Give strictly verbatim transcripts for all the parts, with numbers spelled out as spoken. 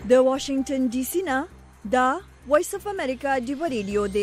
د واشنگټن ډي سي نه دا وایس اف امریکا ډیو ریډیو دی.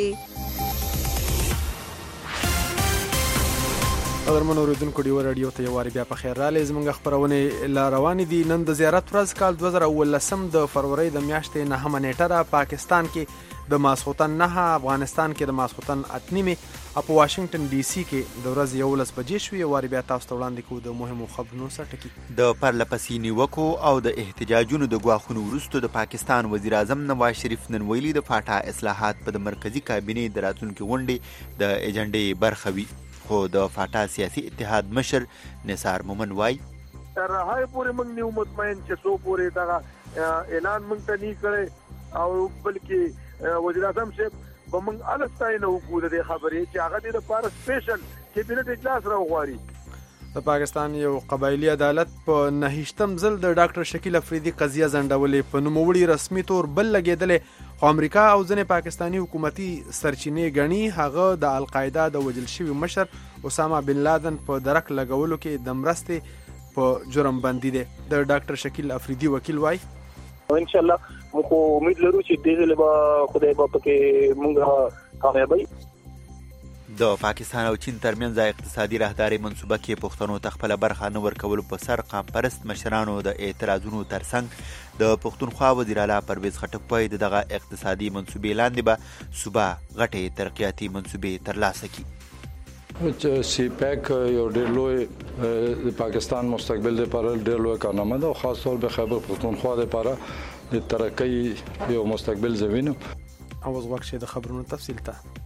قدرمنو اوریدونکو ډیو رادیو ته یو واری بیا په خیر راغلی. زموږ خپرونې لا روانې دي. نن د زیارت ورځ کال دوه زره اوولسم د فروری د میاشتې نهمه نیټه ده. پاکستان کې د ماسخوتن نهه، افغانستان کې د ماسخوتن اته نیمې او په واشنگټن ډي سي کې د ورځې یولس بجې شوې. یو واری بیا تاسو ته وړاندې کوو د مهمو خبرونو سره ټکي. د پرلپسې نیوکو او د احتجاجونو د ګواښونو وروسته د پاکستان وزیر اعظم نواز شریف نن ویلي د فاټا اصلاحات په د مرکزي کابینې د راتلونکي غونډې د ایجنډې برخه وي. خو د فاټا سیاسي اتحاد مشر نثار مومن وایي تر هغه پورې موږ نیو مطمئن چې څو پورې دا اعلان موږ ته نه کړی او بلکې وزیر اعظم صاحب به موږ الستای نه وکړو د خبرې چې هغه د لپاره سپیشل کابینټ اجلاس راوغواړي. د پاکستان یو قبایلی عدالت په نهشتم ځل د ډاکټر شکیل افریدي قضیه ځنډولې. په نوموړي رسمي تور بل لګېدلې خو امریکا او ځینې پاکستاني حکومتي سرچینې ګڼي هغه د القاعده د وژل شوي مشر اسامه بن لادن په درک لګولو کې د مرستې په جرم بندي دی. د ډاکټر شکیل افریدي وکیل وایي ان شاء الله موږ امید لرو چې دې ځل به خدای به پکې موږ کامیابی. د پاکستان او چین ترمنځ اقتصادي راهداري منصوبه کې پښتنو ته خپله برخه نه ورکولو په سر قام پرست مشرانو د اعتراضونو ترڅنګ د پښتونخوا وزیر اعلی پرویز خټک وایي د دغه اقتصادي منصوبې لاندې به صوبه غټې ترقیاتي منصوبې ترلاسه کړي. سی پیک یو ډېر لوی د پاکستان مستقبل لپاره ډېر لوی کارنامه ده او خاص طور په خیبر پښتونخوا لپاره د ترقۍ یو مستقبل زمینه. اوس وخت د خبرونو تفصیل ته.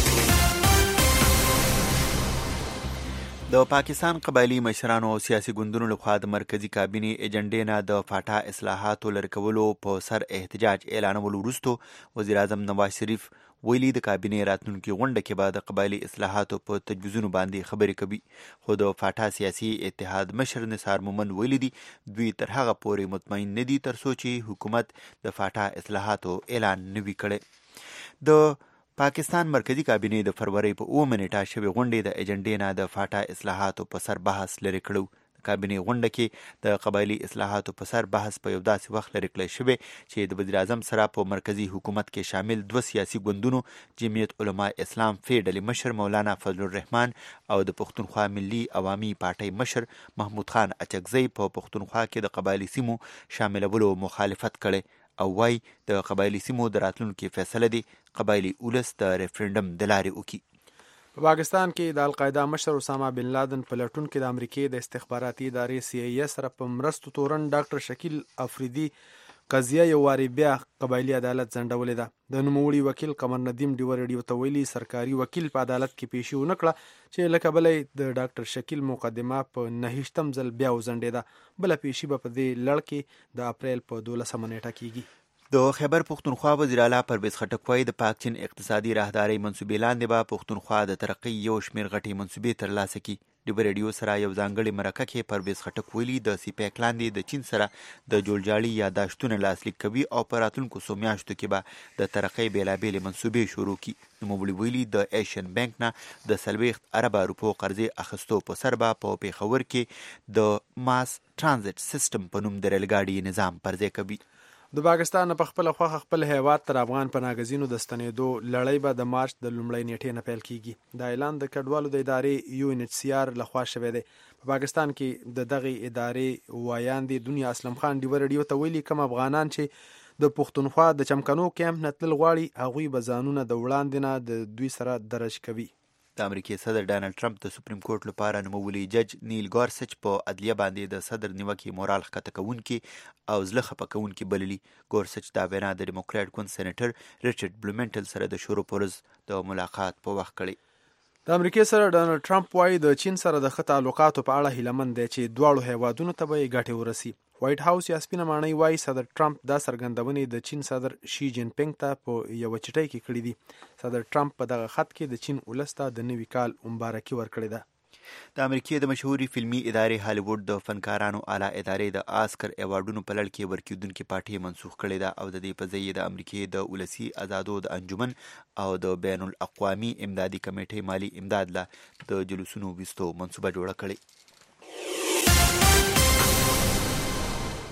د پاکستان قبایلی مشرانو او سیاسي ګوندونو لخوا د مرکزي کابینې ایجنډې نه د فاټا اصلاحاتو لرې کولو په سر احتجاج اعلانولو وروسته وزیر اعظم نواز شریف ویلي د کابینې راتلونکي غونډه کې به د قبایلی اصلاحاتو په تجویزونو باندې خبرې کوي. خو د فاټا سیاسي اتحاد مشر نثار مومن ویلي دي دوی تر هغه پورې مطمئن نه دي تر څو چې حکومت د فاټا اصلاحاتو اعلان نه وي کړی. د پاکستان مرکزی کابینې د فروری په اوومه نیټه شوې غونډې د ایجنډې نه د فاټا اصلاحاتو په سر بحث لرې کړو. د کابینې غونډه کې د قبایلی اصلاحاتو په سر بحث په یو داسې وخت لرې کړی شوی چې د وزیر اعظم سره په مرکزی حکومت کې شامل دوه سیاسي ګوندونو جمعیت علماء اسلام فی ډلې مشر مولانا فضل الرحمن او د پښتونخوا ملي عوامي پارټۍ مشر محمود خان اچکزی په پښتونخوا کې د قبایلی سیمو شاملولو مخالفت کړي او وايي د قبایلی سیمو د راتلونکي فیصله دی قبایلی اولس د ریفرنډم د لارې وکړي. په پاکستان کې د القاعده مشر اسامه بن لادن په لټون کې د امریکای د استخباراتي ادارې سی ای ای سره په مرستو تورن ډاکټر شکیل افریدي قضیه یو واری بیا قبایلی عدالت ځنډولې ده. د نوموړي وکیل قمر ندیم ډیو ریډیو ته ویلي سرکاري وکیل په عدالت کې پیشي ونه کړه چې له کبله د ډاکټر شکیل مقدمه په نهشتم ځل بیا وځنډېده. بله پیشي به په دې لړ کې د اپریل په دولسمه نیټه کیږي. د خیبر پښتونخوا وزیر اعلی پرویز خټک وایي د پاک چین اقتصادي راهداري منصوبې لاندې به پښتونخوا د ترقۍ یو شمېر غټې منصوبې ترلاسه کړي. ډیو ریډیو سره یو ځانګړې مرکه کې پرویز خټک ویلي د سی پیک لاندې د چین سره د جوړجاړي یاداشتونه لاسلیک کوي او په راتلونکو څو میاشتو کې به د ترقۍ بېلابېلې منصوبې شروع کړي. نوموړي ویلي د ایشین بانک نه د څلوېښت اربه روپو قرضې اخیستو په سر به په پېښور کې د ماس ټرانزیټ سیسټم په نوم د ریل ګاډي نظام پرځای کوي. د پاکستان په خپل خوخه خپل هیواد تر افغان پناهګزینو د ستنېدو لړۍ به د مارچ د لومړۍ نیټې نه پیل کیږي. دا اعلان د کډوالو د ادارې یو ان ایچ سی آر لخوا شوی دی. په پاکستان کې د دغه ادارې وایاندې دنیا اسلم خان ډیو ریډیو ته ویلي کوم افغانان چې د پښتونخوا د چمکنو کیمپ نه تلل غواړي هغوی به ځانونه د وړاندې نه د دوی سره درج کوي. د امریکای صدر ډانلډ ټرمپ د سپریم کورټ لپاره نومولی جج نیل ګورسچ په عدلیه باندې د صدر نیوکې مورال ښکته کوونکي او زړه خفه کوونکي بللي. ګورسچ دا وینا د ډیموکراټ ګوند سینیټر ریچارډ بلومنټل سره د شروع پرز د ملاقات په وخت کړی. د امریکای سره ډانلډ ټرمپ وایي د چین سره د ښه تعلقاتو په اړه هیلهمند دی چې دواړو هیوادونو ته به یې ګټې ورسي. وایټ هاوس یا سپینه ماڼۍ وایي صدر ټرمپ دا څرګندونې د چین صدر شي جین پینګ ته په یوه چټۍ کې کړي دي. صدر ټرمپ په دغه خط کې د چین ولس ته د نوي کال مبارکي ورکړې ده. د امریکای د مشهوري فلمي ادارې هالیووډ د فنکارانو اعلی ادارې د آسکر ایوارډونو په لړ کې ورکېدونکې پارټۍ منسوخ کړې ده او د دې په ځای د امریکای د ولسي ازادو د انجمن او د بین الاقوامي امدادي کمیټې مالی امداد له د جلوسونو ویستو منصوبه جوړه کړې.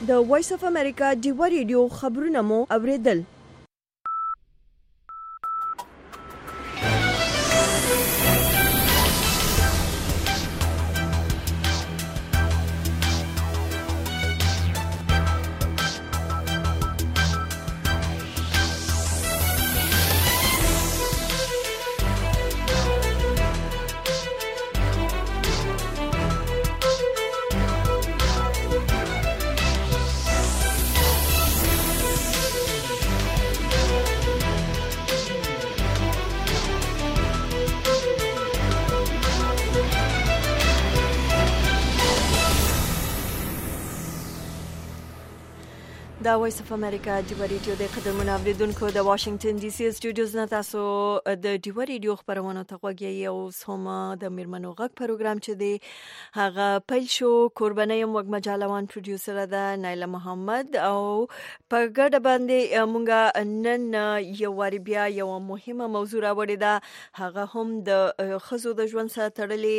د وایس اف امریکا ډیوا ریډیو خبرونه مو اوریدل. دا وایس اف امریکا ډیوا ریډیو د قدرمنو اوریدونکو د واشنگټن ډي سي سټوډیوز نه تاسو د ډیوا ریډیو خبرونه ته غوږی او سوم د میرمنو غږ پروګرام چې دی هغه پیل شو. قرباني یم وګ مجالوان پروډوسر ده نایله محمد او په ګډه باندې مونږه نن یو واری بیا یو مهمه موضوع راوړې ده، هغه هم د خزو د ژوند سره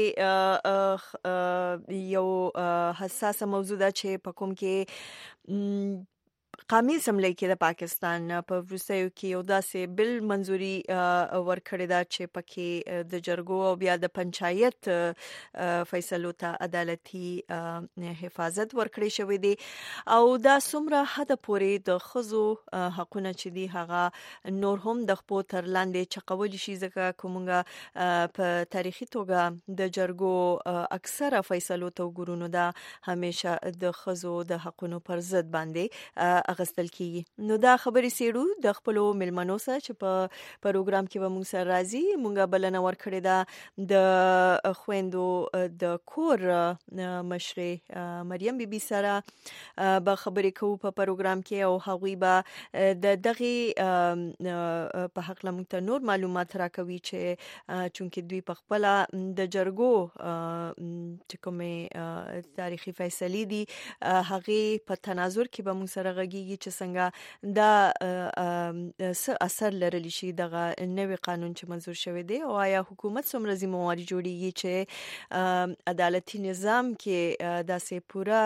تړلې یو حساسه موضوع ده چې په کوم کې قومي اسمبلی کې د پاکستان په وروستیو کې یو داسې بل منځوري ورکړی دا چې پکې د جرګو او بیا د پنچایت فیصلو ته عدالتي حفاظت ورکړی شوی دی او دا څومره حد پورې د خزو حقونه چې دی هغه نور هم د خپل تر لاندې چقول شي، ځکه کومه په تاریخي توګه د جرګو اکثره فیصلو ته ګورونو دا همیشه د خزو د حقونو پر ضد باندې اغستل کیږي. نو دا خبرې سیړو د خپل ملمنو سره چې په پروګرام کې به موږ سره راځي. موږ بلنه ورکړې ده د خويندو د کور مشرې مریم بیبي سره به خبرې کوو په پروګرام کې او هغوی به د دغه په حق لمته نور معلومات راکوي چې چونکه دوی په خپل د جرګو چې کومه تاریخي فیصله دي هغه په تناظر کې به موږ سره غږیږي چې څنګه دا څه اثر لرلی شي دغه نوې قانون چې منظور شوی دی او آیا حکومت څومره ذمہواری جوړیږي چې عدالتي نظام کې داسې پورا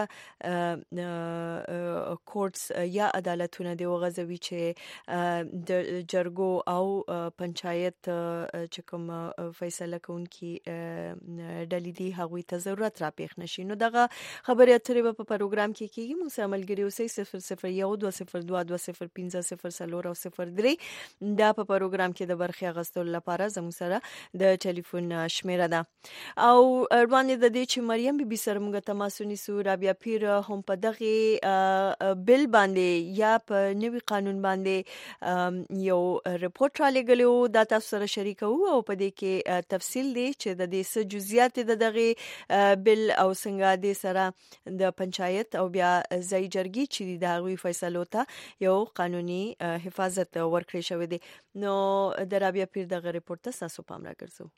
کورټس یا عدالتونه دی وغځوي چې د جرګو او پنچایت چې کوم فیصله کوونکي ډلې دي هغوی ته ضرورت را پیښ نشي. نو دغه خبرې اترې په پروګرام کې کیږي. موږ سره ملګری اوسئ صفر صفر یو دوه صفر دوه دوه صفر پنځه صفر څلور او صفر درې دا په پروګرام کې د برخې اغوستلو لپاره زموږ سره د ټلیفون شمیره ده. او وړاندې د دې چې مریم بیبي سره موږ تماس ونیسو، رابعه پیر هم په دغه بل باندې یا په نوي قانون باندې یو ریپورت را لګلو دا تاسو سره شریکو او په دې کې تفصیل دی چې د دې څه جزئیات د دغه بل او څنګه د سره د پنچایت او بیا ځای جرګې چې د هغوی فیصلو ته یو قانوني حفاظت ورکړی شوی دی. نو د رابعه پیر دغه ریپورت ته تاسو پام راګرځو.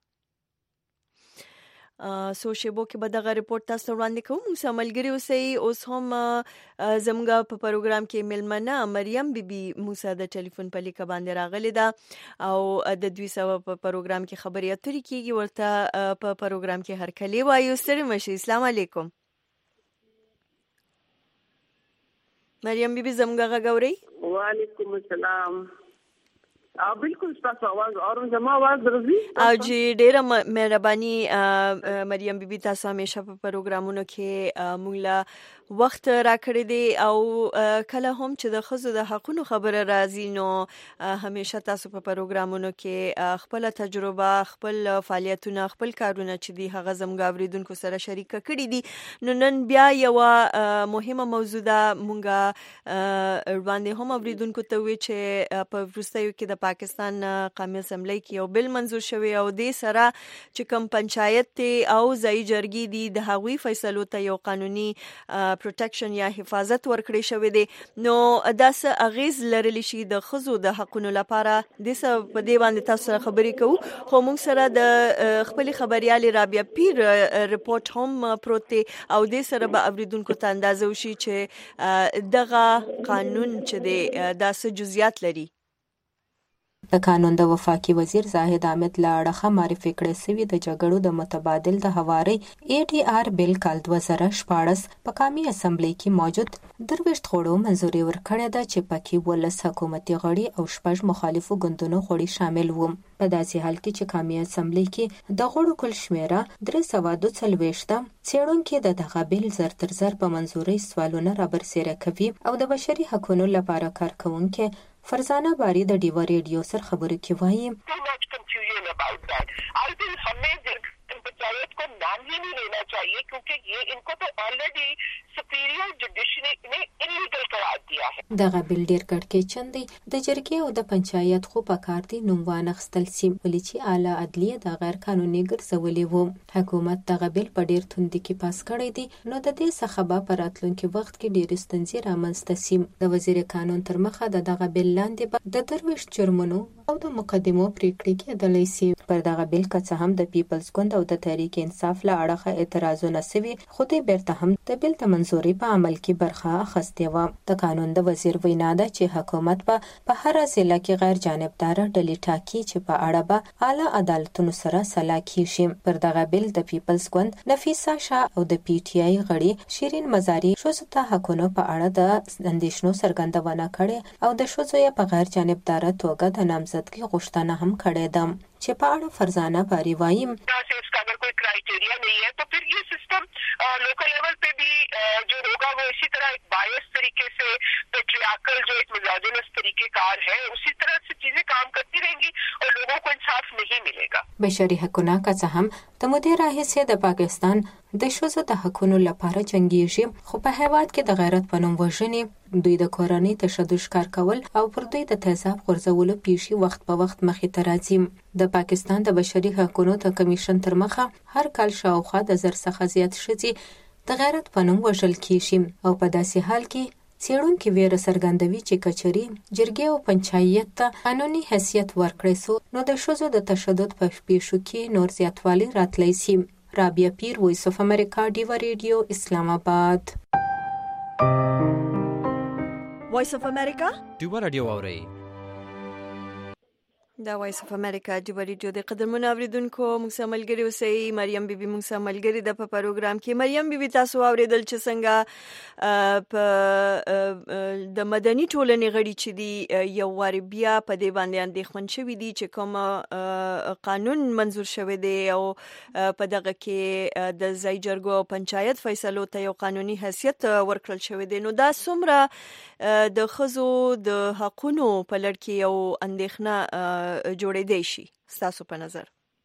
سو شیبو کې به دغه ریپورت تاسو وړاندې کوم. موږ سره ملګري اوسئ. اوس هم زموږ په پروګرام کې ملمنه مریم بیبي موږ سره د ټلیفون په لیکه باندې راغلې ده او د دوی سره په پروګرام کې خبرې اترې کیږي. ورته په پروګرام کې هر کلی وایو. ستړي مشئ. السلام علیکم مریم بیبي زموږ غږ اورئ؟ وعلیکم السلام. او بالکل تاسو आवाज اورم زما आवाज درځي او جی ډیره مهرباني مریم بیبي تاسو همیشه په پروګرامونو کې موږ له وخت راکړی دی او کله هم چې د خزو د حقونو خبره راځي نو همیشه تاسو په پروګرامونو کې خپل تجربه خپل فعالیتونه خپل کارونه چې دی هغه زموږ اوریدونکو سره شریک کړي دي. نو نن بیا یو مهمه موضوع ده مونږه باندې هم اوریدونکو ته وی چې په وروستیو کې د پاکستان قومي اسمبلی کې یو بل منظور شوی او د سره چې کوم پنچایت او ځای جرګې دي د هغوی فیصلو ته یو قانوني پروټیکشن یا حفاظت ورکړی شوی دی. نو دا څه اغیز لرلی شي د خزو د حقونو لپاره د څه په دې باندې تاسو سره خبرې کوو. خو موږ سره د خپل خبريالي رابعه پیر ریپورت هم پروت دی او د سره به اوریدونکو ته اندازه وشي چې دغه قانون چې دی دا څه جزئیات لري. د قانون د وفاقي وزیر زاهد احمد لاړخه معرفي کړې سوي د جګړو د متبادل د هواري ای ډي آر بل کال دوه زره شپاړس په قومي اسمبلی کې موجود درويشت غړو منځوري ورکړې ده چې پکې ولس حکومتي غړي او شپږ مخالفو ګوندونو غړي شامل وو. په داسې حال کې چې قومي اسمبلی کې د غړو کل شمیره درې سوه دوه څلوېښت ده. څېړونکي د دغه بل زر تر زر په منځورۍ سوالونه رابرسېره کوي او د بشري حقونو لپاره کارکوونکي فرزانه باری د ډیوا ریډیو سره خبرو کې وایي पंचायत को नाम ही नहीं लेना चाहिए क्योंकि ये इनको तो ऑलरेडी सुपीरियर जुडिशरी ने इलीगल करार दिया है. دغه بل ډیر کړکې چندي د جرګې او د پنچایت خو په کار دي نوم وانخستل سیم ولې چې اعلی عدلیه د غیر قانوني ګرځولې وو. حکومت دغه بل په ډیر توندۍ کې پاس کړی دی نو د دې څخه به په راتلونکي وخت کې ډیر ستونزې رامنځته سي. د وزیر قانون تر مخه د دغه بل لاندې به د درويشت جرمونو او د مقدمو پریکړې کېدلې سي. پر دغه بل که څه هم د پیپلز ګوند او د تحریک انصاف له اړخه اعتراضونه سوي خو دوی بیرته هم د بل د منځوري په عمل کې برخه اخیستې وه. د قانون د وزیر وینا ده چې حکومت به په هر ضلع کې غیر جانبداره ډلې ټاکي چې په اړه به اعلی عدالتونو سره سلا کیږي. پر دغه بل د پیپلز ګوند نفیسا شاه او د پی ټی آی غړي شیرین مزاری ښځو ته حقونو په اړه د اندېښنو څرګندونه کړې او د ښځو یې په غیر جانبداره توګه د نامزدګۍ غوښتنه هم کړې ده چې په اړه فرزانه باری وایي क्राइटेरिया नहीं है तो फिर ये सिस्टम लोकल लेवल पे भी जो होगा वो इसी तरह एक बायस तरीके से पेट्रियार्कल जो एक मिजाजिनस तरीकेकार है उसी तरह से चीजें काम करती रहेंगी और लोगों को इंसाफ नहीं मिलेगा. بشري حقونه که څه هم د مودې راهیسې د پاکستان د ښځو د حقونو لپاره جنګیږي خو په هیواد کې د غیرت په نوم وژنې دوی د کورنۍ تشدد ښکار کول او پر دوی د تیزاب غورځولو پیښې وخت په وخت مخې ته راځي. د پاکستان د بشري حقونو د کمیشن تر مخه هر کال شاوخوا د زر څخه زیات ښځې د غیرت په نوم وژل کیږي او په داسې حال کې څېړونکي ویره څرګندوي چې کچري جرګې او پنچایت ته قانوني حیثیت ورکړی سو نو د ښځو د تشدد په پیښو کې نور زیاتوالی راتلی سي. رابعه پیر، وایس اف امریکا، ډیوا ریډیو، اسلام آباد. وایس اف امریکا ډیوا ریډیو اورئ. دا وایس اف امریکا ډیوا ریډیو د قدرمنو اوریدونکو موږ سره ملګري اوسئ. مریم بیبي موږ سره ملګري ده په پروګرام کې. مریم بیبي تاسو اوریدل چې څنګه په د مدني ټولنې غړي چې دي یو واري بیا په دې باندې اندېښمن شوي دي چې کوم قانون منظور شوی دی او په دغه کې د ځای جرګو او پنچایت فیصلو ته یو قانوني حیثیت ورکړل شوی دی. نو دا څومره د ښځو د حقونو په لړ کې یو اندېښنه جوړې دی شي ستاسو په نظر؟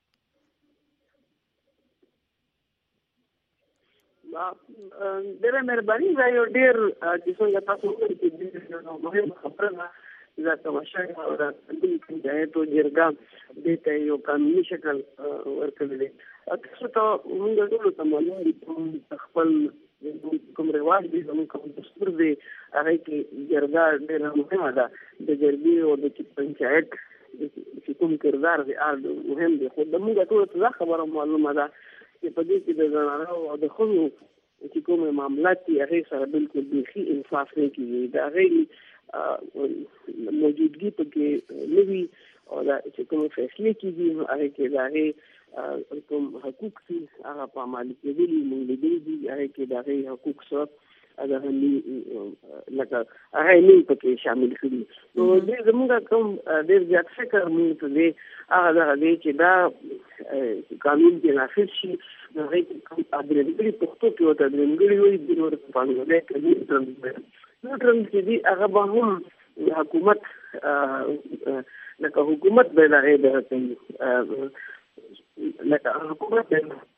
ډېره مهرباني دا یو ډېر چې څنګه تاسو وکړئ چې مهمه خبره ده دا تماشا او دا پنچایت او جرګه دې ته یو قانوني شکل ورکړی دی. تاسو ته موږ ټولو ته معلوم دي چې خپل کوم رواج دي زموږ کوم دستور دی هغه کې جرګه ډېره مهمه ده. د جرګې او د پنچایت چې کوم کردار دی هغه مهم دی خو د موږ ټولو ته دا خبره معلومه ده چې په دې کې د زنانو او د ښځو چې کوم معاملات دي هغې سره بالکل بیخي انصاف نه کېږي. د هغې موجودګي پکې نه وي او دا چې کوم فیصلې کېږي نو هغې کې د هغې کوم حقوق دي هغه په عملي کېدلي موږ لیدلي دي. هغې کې د هغې حقوق سره هغه لکه هغه نه پکې شامل کړي. نو دې زموږ کوم ډېر زیات فکر موږ ته دی هغه دغه دی چې دا قانون کې نافذ شي. نو هغې کې کوم درېمګړي پښتو کې ورته درېمګړي وایي دوی ورته په انګریزي کې نیوټرل نیوټرل چې دي هغه به هم حکومت لکه حکومت به د هغې دغه کوي لکه حکومت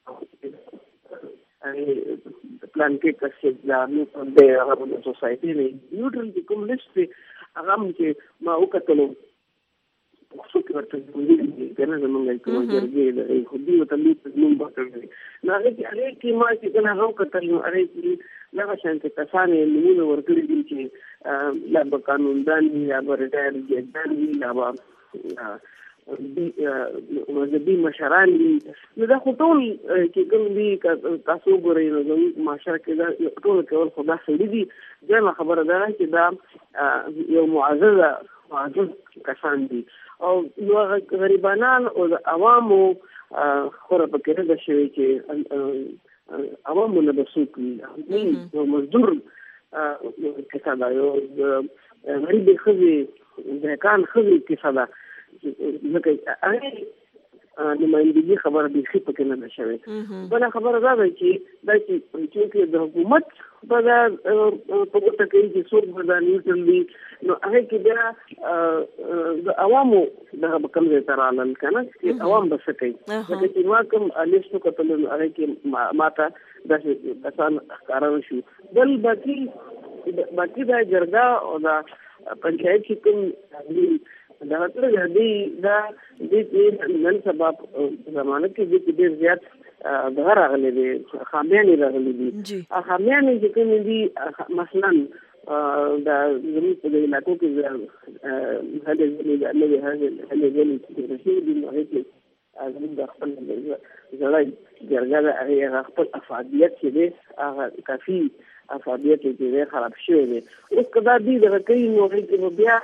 پلان کې کسې دا نو د هغه د سوسایټي نه نیوټرل چې کوم لیست دی هغه هم چې ما وکتلو پښتو کې ورته ویلي که نه زمونږ کومه جرګې لري خو دوی ورته لیست نوم ورکړی نو هغې کې هغې کې ما چې کله هغه وکتل نو هغې کې دغه شانتې کسان یې نومونه ورکړي دي چې یا به قانوندان وي یا به ریټایر ججان وي یا به مذهبي مشران دي. نو دا خو ټول چې کوم دي تاسو وګورئ نو زموږ معاشره کې دا ټول کول خو دا سړي دي. دویمه خبره دا ده چې دا یو معززه معذور کسان دي او نو غریبانان او عوامو خورا پکې نه شوي چې عوامو نه بسوک وي نو مزدور کسان دا یو غریب خزي د کان خزي کسان دا ځکه هغه د مایندګي خبره به خې پکې نه شوي بل خبره دا ده چې دا چې د حکومت په په کوټه کې چې څوک بداني تللی نو هغه کې بیا د عوامو د کم ځای تر علل کنه چې عوام بس کوي چې چې ما کوم الیسو کتل هغه کې ماته د کسان کارونه شو بل باقي باقي دا جرګه او دا پنچایت کې کوم دا تر دې دا دې نن سبب زمانه کې دې ډېر زیات د راغلي دي خامیان راغلي دي خامیان چې کوم دي مثلا دا زموږ په علاقو کې هغه دې نه هغه هغه دې رسېږي د هغه کې زموږ د خپل ځړای جرګه هغه خپل افادیت چې دي هغه کافي افادیت چې دي خراب شوی دي اوس کدا دې د کوي نو هغه بیا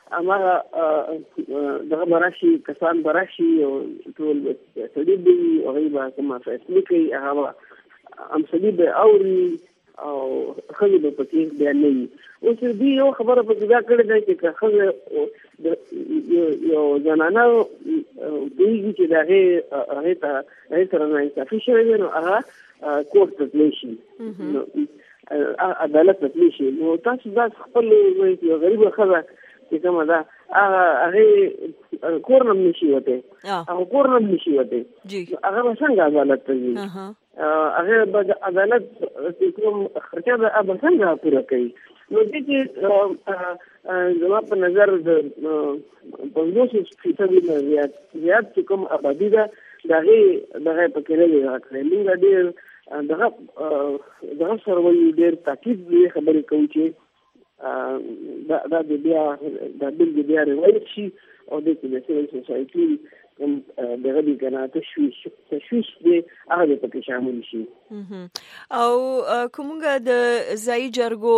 اماغه دغه براشي کسان براشي او ټول سړي دي او هغه کومه فیصله کوي هغه ام سړي به اوري او خلک به پکې بیان نه وي اوس دې یو خبره په ځای کړې ده چې خلک یو جنانه دیږي چې دغه هغه ته هغه سره نه انصافي شوی نو هغه کوټ ته تللی شي عدالت ته تللی شي نو تاسو دا خپل یو غریب خلک چې کومه ده هغه کورنم نشي وته هغه کورنم نشي وته هغه څنګه عدالت ته ځي هغه عدالت کوم خرچه به هغه څنګه پوره کوي نو دې چې زما په نظر د پنځوس فیصد نه زیات زیات چې کوم آبادی ده دغه دغه په کې نه راځي موږ ډېر دغه دغه سره ډېر تاکید دې خبرې کوي چې دا دا بیا دا بل بیا روایت شي او د سیاسي سوسایټي کوم دغه د کنه تشویش تشویش دی هغه په کې شامل شي او کومګه د ځای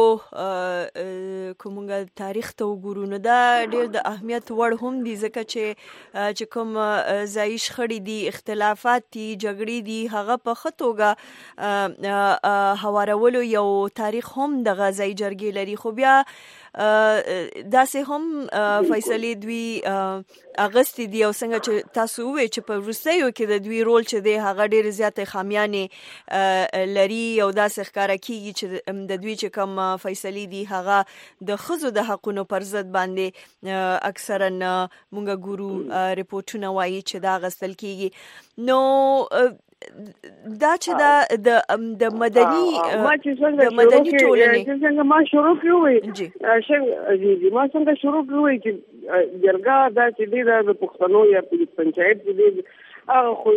جرګو کومګه تاریخ ته وګورو نو دا ډېر د اهمیت وړ هم دي ځکه چې چې کوم ځای شخړې دي اختلافات دي جګړې دي هغه په خطوګه هوارولو یو تاریخ هم د ځای جرګې لري خو بیا دا سه هم فیصله دوی اغستی دی او څنګه چې تاسو وې چې په روسیو کې د دوی رول چې دی هغه ډېر زیات خامیانې لري او دا څه ښکارا کیږي چې د دوی چې کوم فیصله دی هغه د خزو د حقونو پر ضد باندې اکثرا مونږ ګورو ریپورتونه وایي چې دا غسل کیږي نو دا چې دا د د مدني د مدني ټولنې څنګه ما شروع کړو جی څنګه ما څنګه شروع کړو چې جرګه دا چې دی د پښتنو یا پنچایت دی هغه خو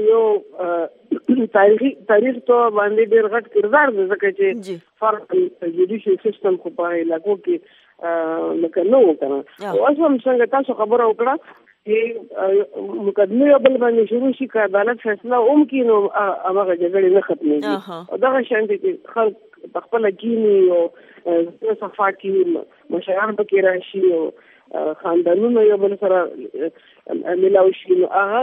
یو تاریخي تاریخ ته باندې ډېر غټ کردار دی ځکه چې فرق جوډیشل سیستم خو په علاقو کې لکه نو وکړه او اوس هم څنګه تاسو خبره وکړه چې مقدمه بل باندې شروع شي که عدالت فیصله هم کړي نو هغه جګړې نه ختمېږي او دغه شان دي چې خلک په خپله کیني او صفا کې مشران پکې راشي او خاندانونه یو بل سره ملاوي شي نو هغه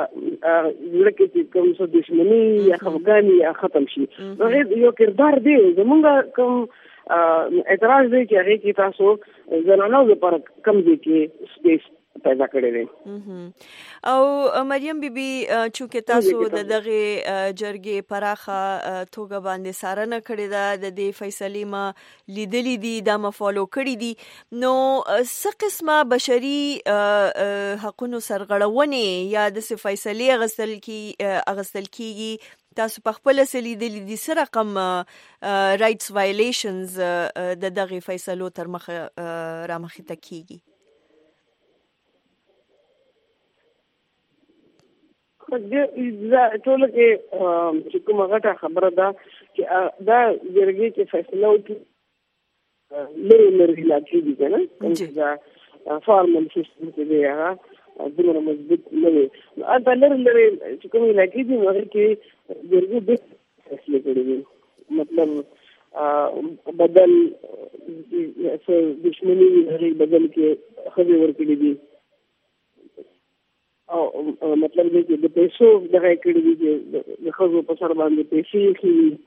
لکه چې کوم څه دښمني یا خفګاني یا ختم شي هغه یو کردار دی زمونږ کوم اعتراض دی چې هغه کې تاسو زنانو لپاره کم دي کې سپیس پیدا کړی دی او مریم بیبي چې تاسو د دغه جرګې پراخه توګه باندې سارنه کړې ده د دې فیصلې ما لیدلې دي دا ما فالو کړې دي نو څه قسمه بشري حقوقو سرغړونې یا د فیصلې غسل کی اغسل کیږي تاسو په خپل سلیدلې دي سره رقم رائټس وایلیشنز د دغه فیصلو تر مخه را مخې ته کیږي دا ټول کې چې کومه غټه خبره ده چې دا جرګې کې فیصله وکړي لري لري لاکي دي کنه کوم دا فارمل سیستم کې دی هغه دغه مضبوط نه وي دا لري لري چې کومه لاکي دي هغه کې جرګې د فیصله کړي مطلب بدل دښمنی هغه بدل کې خځې ورکړي دي او مطلب دی چې د پیسو دغه کړي دي چې د خځو په سر باندې پیسې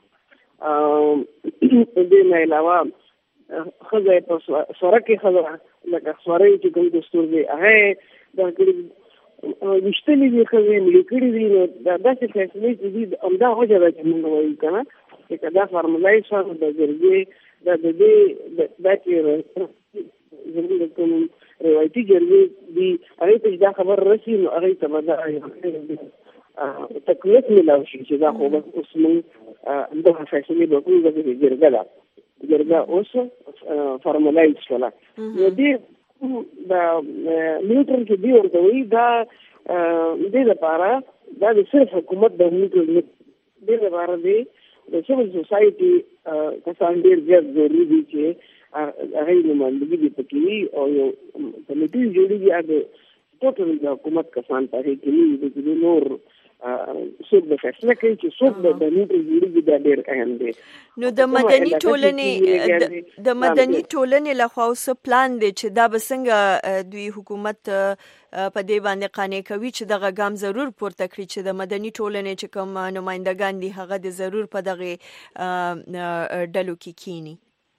خي دې نه علاوه خځې په سره کې خځه لکه سورې چې کوم دستور دی هغه د کړي وشتلې دي خځې ملي کړي دي نو دا داسې فیصلې چې دي همدا وجه ده چې موږ وایو که نه چې دا فارمولای شوه د جرګې دا د دې دا چې زموږ د کوم روایتي جرګې دي هغې ته چې دا خبر رسي نو هغې ته به دا تکلیف میلاو شي چې دا خو بس اوس موږ دغه فیصلې به کوو ځکه چې جرګه ده جرګه اوس فارمولایز شوله نو دې دا میوټر کې دی ورته وایي دا دې لپاره دا د صرف حکومت د میوټر دې لپاره دی د سیول سوسایټي کسان ډېر زیات ضروري دي چې هغه نمائندګي دې پکې وي او یو کمیټي جوړېږي هغه ټوټل د حکومت کسان پکې کې دي چې نور څوک د فیصله کوي چې څوک د میوټر جوړېږي دا ډېر اهم دی. نو د مدني ټولنې د مدني ټولنې لخوا اوس پلان دی چې دا به څنګه دوی حکومت په دې باندې قانع کوي چې دغه ګام ضرور پورته کړي چې د مدني ټولنې چې کوم نمائندګان دي هغه د ضرور په دغه ډلو کې کینی.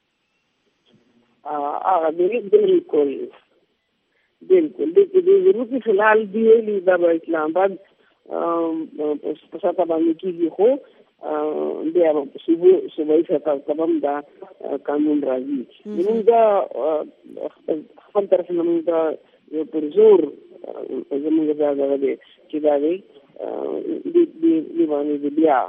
هغه بالکل بالکل د ضرورت فلحال دی ویلي دا به اسلام آباد په ساته باندې کېږي خو بیا به صوبایي سطح ته هم دا قانون راځي. زموږ دا خپل طرف نه موږ دا یو پر زور زموږ دا دغه دی چې دا دی دې باندې د بیا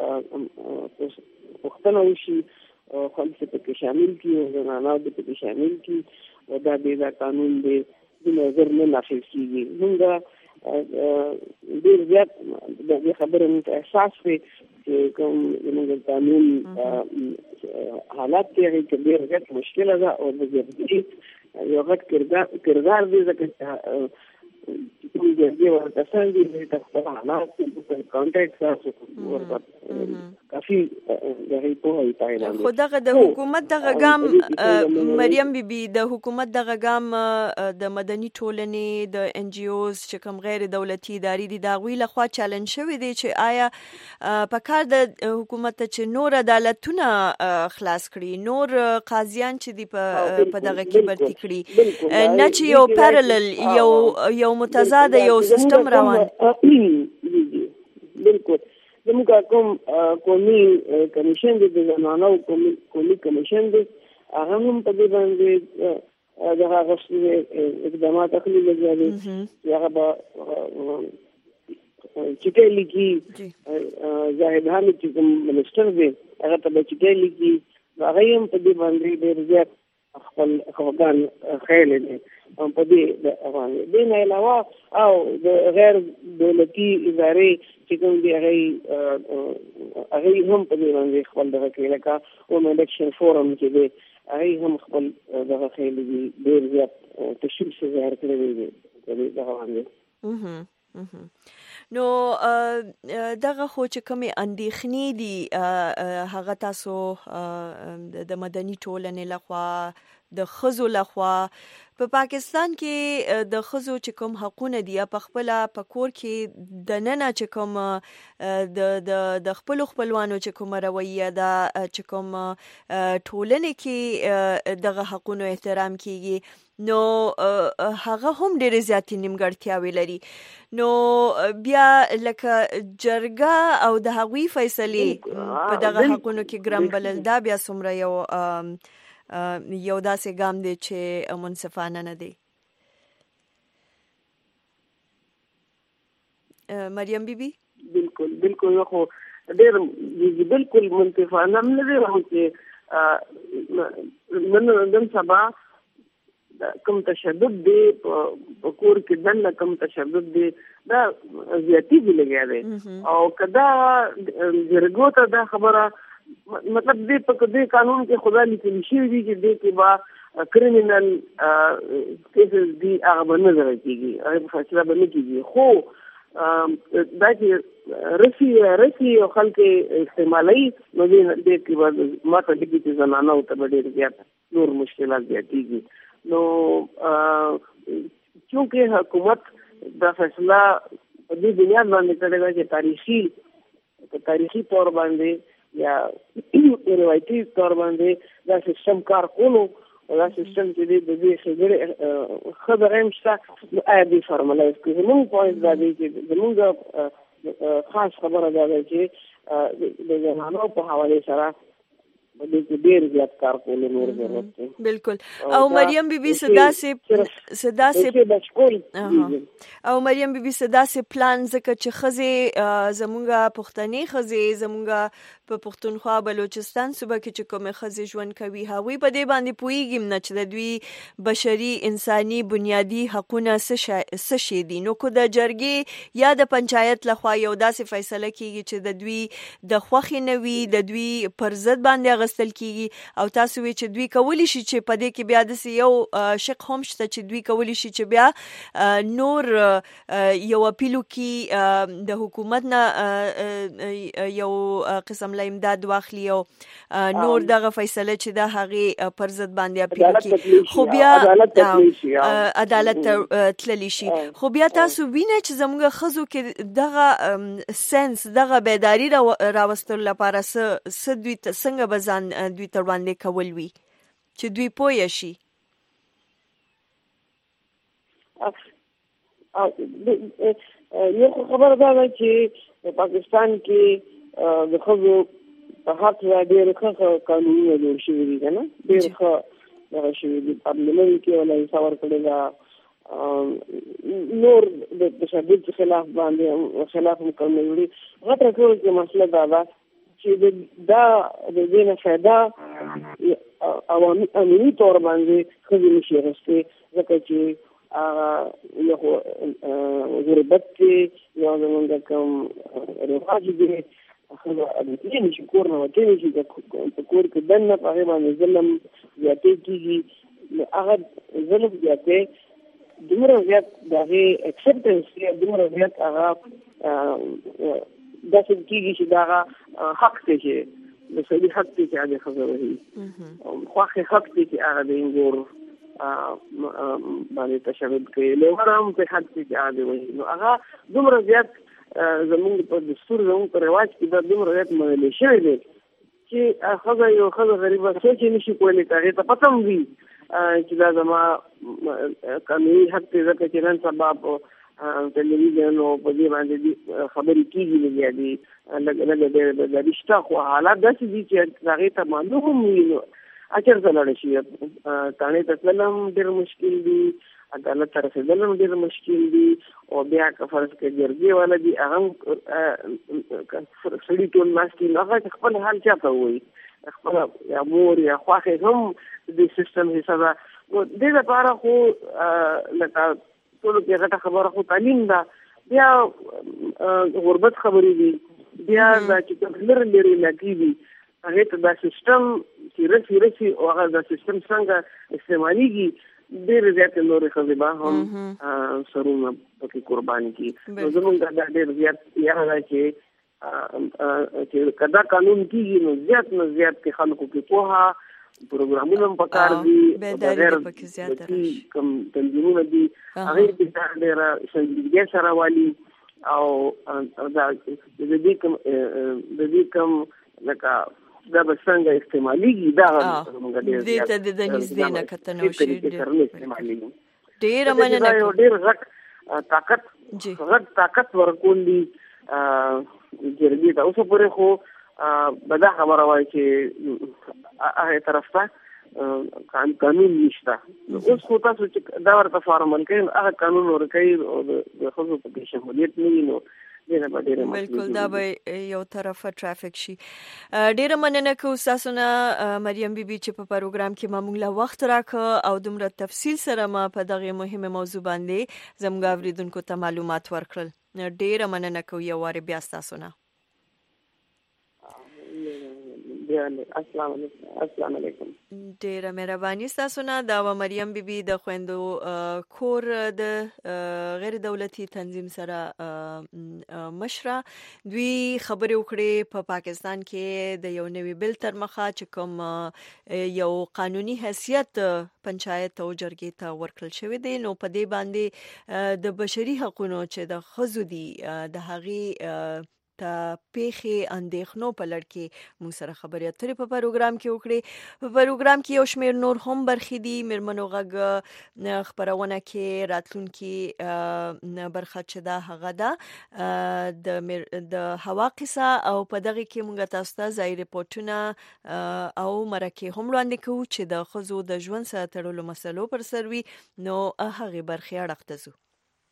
پوښتنه وشي خلک پکې شامل کړي او زنانه دې پکې شامل کړي او دا دې دا قانون دی د نظر نه نافذ کېږي. موږ ډېر زیات د دې خبرې موږ احساس دی چې کوم زموږ قانون حالات دی هغې کې ډېر زیات مشکله ده او د جرګې یو غټ کردار دی ځکه چې کوم جرګې ورته کسان دي دوی ته خپل حالات کانټیکټ سره ورته کافي د هغې پوهه وي په اړه. خو دغه د حکومت دغه ګام مریم بیبي د حکومت دغه ګام د مدني ټولنې د ان جی اوز چې کوم غیر دولتي ادارې دي د هغوی لخوا چالنج شوی دی چې آیا په کار د حکومت ته چې نور عدالتونه خلاص کړي نور قاضیان چې دي په دغه کې برتي کړي نه چې یو پیرلل یو یو متضاد یو سیستم روان. بالکل زموږ کوم قومي کمیشن دی د زنانو قومي کمیشن دی هغه هم په دې باندې دغه غوښتنې اقدامات اخلي لګیا دي چې هغه به چټۍ لیکي زاهد حامد چې کوم منسټر دی هغه ته به چټۍ لیکي هغه هم په دې باندې ډېر زیات خپل خواګان خیلی دی په دې باندې. دې نه علاوه او د غیر دولتي ادارې چې کوم دي هغې هغې هم په دې باندې خپل دغه کوي لکه وومن الیکشن فورم چې دی هغې هم خپل دغه خیلی دي ډېر زیات تشویش ظاهر کړی دی په دې دغه باندې. نو دغه خو چې کومې اندېښنې دي هغه تاسو د مدني ټولنې لخوا د ښځو لخوا په پاکستان کې د ښځو چې کوم حقونه دي په خپله په کور کې د ننه چې کوم د د خپلو خپلوانو چې کومه رویه ده چې کوم ټولنې کې دغه حقونو احترام کیږي نو هغه هم ډېرې زیاتې نیمګړتیاوې لري. نو بیا لکه جرګه او د هغوی فیصلې په دغه حقونو کې ګرم بلل دا بیا څومره یو یو داسې ګام دی چې منصفانه نه دی. مریم بیبي بالکل بالکل خو ډېر بالکل منصفانه هم نه دی چې نن نن سبا کم تشدد دی په کور کې دننه کم تشدد دی دا زیاتی دی لګیا دی او کدا جرګو ته دا خبره مطلب دې په دې قانون کې خدا لیکل شوی دی چې دې کې با کریمینل کیسز دی هغه به نه ځای کېږي هغه فیصله به نه کېږي خو دا چې رسی رسی او خلک استعمالي نو دې دې کې ماته دې چې زنانه او ته ډېر زیات نور مشکلات زیاتېږي. نو چونکه حکومت دا فیصله په دې بنیاد باندې کړې ده چې تاریخي په تاریخي تور باندې یا روایتي تور باندې دا سیستم کار کولو دا سیستم چې د دې خبرې خبرې مشته آی بي فارمولایز کوي. موږ پوهیږو دا چې موږ خاص خبره ده چې د زنانو په حواله سره ډېر زیات کار کول نور ضرورت دی. بالکل. او مریم بیبي صدا سے صدا سے او مریم بیبي صدا سے پلان زکه چې خزه زمونږه پښتني خزه زمونږه په پښتونخوا بلوچستان صوبه کې چې کومه خزه ژوند کوي هغوی په دې باندې پوېږم نه چې د دوی بشري انساني بنیادی حقوقونه څه شي دي. نو کو د جرګې یا د پنچایت لخوا یو داسې فیصله کیږي چې د دوی د خوخي نوي د دوی پر ضد باندې غستل کیږي او تاسو وی چې دوی کولی شي چې په دې کې بیا د یو شق هم شته چې دوی کولی شي چې بیا نور یو اپیلو کې د حکومت نه یو قسم له امداد واخلي او نور دغه فیصله چې د هغه پر ضد باندې اپیلو کې خو بیا عدالت تللی شي. خو بیا تاسو وینئ چې زموږ خزو کې دغه سنس دغه بیداری راوستل لپاره س دوی څنګه بزن دوی تر باندې کول وی چې دوی پوه شي. یو خبره ده چې پاکستان کې د خزو په حق ډېر ښه قانونونه جوړ شوي دي کنه ډېر ښه دغه شوي دي. پارلمان کې ولا حساب ورکړی دا نور د تشدد خلاف باندې خلاف مکمل دي. غټه ټول کې مسله دا ده چې دا د دې نه فایده عوامي تور باندې خزي نشي غوښتي ځکه چې یو غربت کې یو زمونږ کوم رواج دی خو د دې نشي کور نه وته نشي د کور کې دنه په هغه باندې ظلم زیاتې کیږي. هغه ظلم زیاتې دومره زیات دغه اکسپټنس یا دومره زیات هغه دا څه کیږي چې دا حق دی چې د سړي حق دی چې هغه خبره وي خو حق دی چې هغه د انګور باندې تشدد کوي له ورم په حق دی چې هغه وي. نو هغه دومره زیات زموږ په دستور زموږ په رواج کې دا دومره زیات منل شوی دی چې هغه یو خزه غریبه څوک نشي کولی هغه ته پته وي چې دا زما قانوني حق دی ځکه چې نن سبا ټلویزیون او په دې باندې خبرې کیږي نه دي لږ لږ د رښتا خو حالات داسې دي چې هغه ته معلوم وي نو اچر زلړ شي تانه تسلم ډېر مشکل دي عدالت تر رسیدل ډېر مشکل دي او بیا که فرض کې جرګې والا دي هغه سړي ټول ناشتي هغه خپل حال چاته وي خپل یا مور یا خواخې هم د سیستم حساب دې لپاره خو لکه ټول کې غټه خبره خو تعلیم ده بیا غربت خبرې دي بیا دا چې لري لري لګي دي هغه ته دا سیستم چې رسي رسي او هغه دا سیستم څنګه استعماليږي ډېر زیات نور خزبا هم سرونه پکې قربان کی. نو زمونږ دا ډېر زیات یا چې چې کدا قانون کیږي نو زیات نه زیات کې خلکو کې پوها پروګرامونه هم پکار دي غیر کوم تنظیمونه دي هغه په ډېر سنجیدګۍ سره والی او دا د دې کوم د دې کوم لکه دا به څنګه استعماليږي دا موږ ډېر دې ته د نږدې نه کتنو شي ډېر مننه ډېر غټ طاقت غټ طاقت ورکول دي جرګې ته اوس پورې خو بدا خبره وایي چې هغه طرف ته قانون نشته. اوس خو تاسو چې دا ورته فارمل کوي هغه قانون ورکوي او د خلکو په کې شمولیت نه وي نو بالکل دا به یو طرفه ټرافیک شي. ډیره مننه کوم تاسو نه مریم بیبي چې په پروګرام کې ما موږ له وخت راکړ او دومره تفصیل سره ما په دغه مهمه موضوع باندې زموږ اوریدونکو ته معلومات ورکړل. ډیره مننه کوم یو واره بیا تاسو نه. بیا السلام علیکم السلام علیکم. ډیره مهرباني تاسو نه. دا و مریم بیبي د خويندو کور د غیر دولتي تنظیم سره مشره دوی خبرې وکړې په پاکستان کې د یو نوي بل تر مخه چې کوم یو قانوني حیثیت پنچایت او جرګې ته ورکړل شوی دی، نو په دې باندې د بشري حقوقو چې د خزو دي د هغې ته پیخي اندېښنو په لړ کې موږ سره خبرې اترې په پروګرام کې وکړې. په پروګرام کې یو شمېر نور هم برخې دي. مېرمنو غږ خپرونه کې راتلونکي برخه چې دا هغه ده د د هوا قصه، او په دغه کې موږ تاسو ته ځای ریپورټونه او مرکې هم وړاندې کوو چې د ښځو د ژوند سره تړلو مسلو پر سر وي، نو هغې برخې اړخ ته ځو.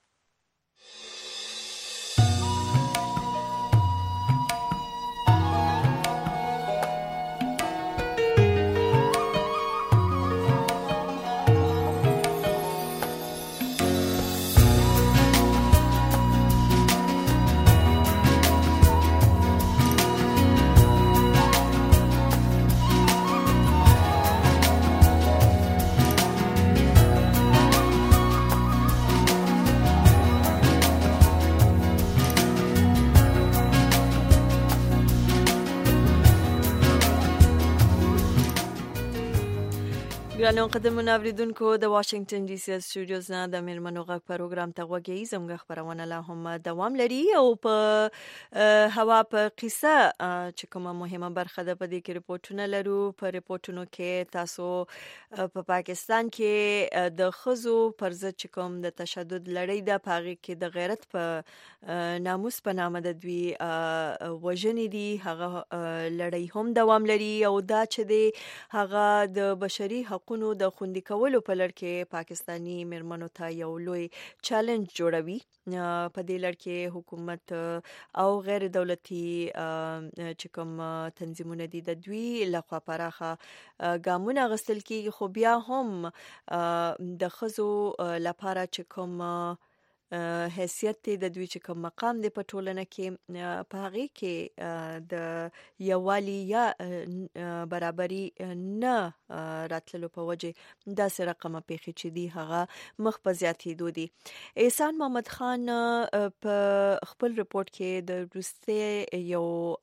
ګرانو قدرمنو اوریدونکو، د واشنگټن ډي سي سټوډیوز نه د مېرمنو غږ پروګرام ته غوږی زموږ خبرونه لا هم دوام لري، او په هوا په قصه چې کومه مهمه برخه ده په دې کې ریپورتونه لرو. په ریپورتونو کې تاسو په پاکستان کې د ښځو پر ضد چې کوم د تشدد لړۍ ده، په هغې کې د غیرت په ناموس په نامه د دوی وژنې دي، هغه لړۍ هم دوام لري، او دا چې دی هغه د بشري حقوقو د خوندي کولو په لړ کې پاکستانی مېرمنو ته یو لوی چیلنج جوړوي. په دې لړ کې حکومت او غیر دولتي چې کوم تنظیمونه دي د دوی لخوا پراخه ګامونه اخیستل کېږي، خو بیا هم د ښځو لپاره چې کوم حیثیت دی د دوی چې کوم مقام دی په ټولنه کې، په هغې کې د یووالي یا برابري نه راتللو په وجه داسې رقمه پیښې چې دي هغه مخ په زیاتېدو دي. احسان محمد خان په خپل رپورت کې د وروستي یو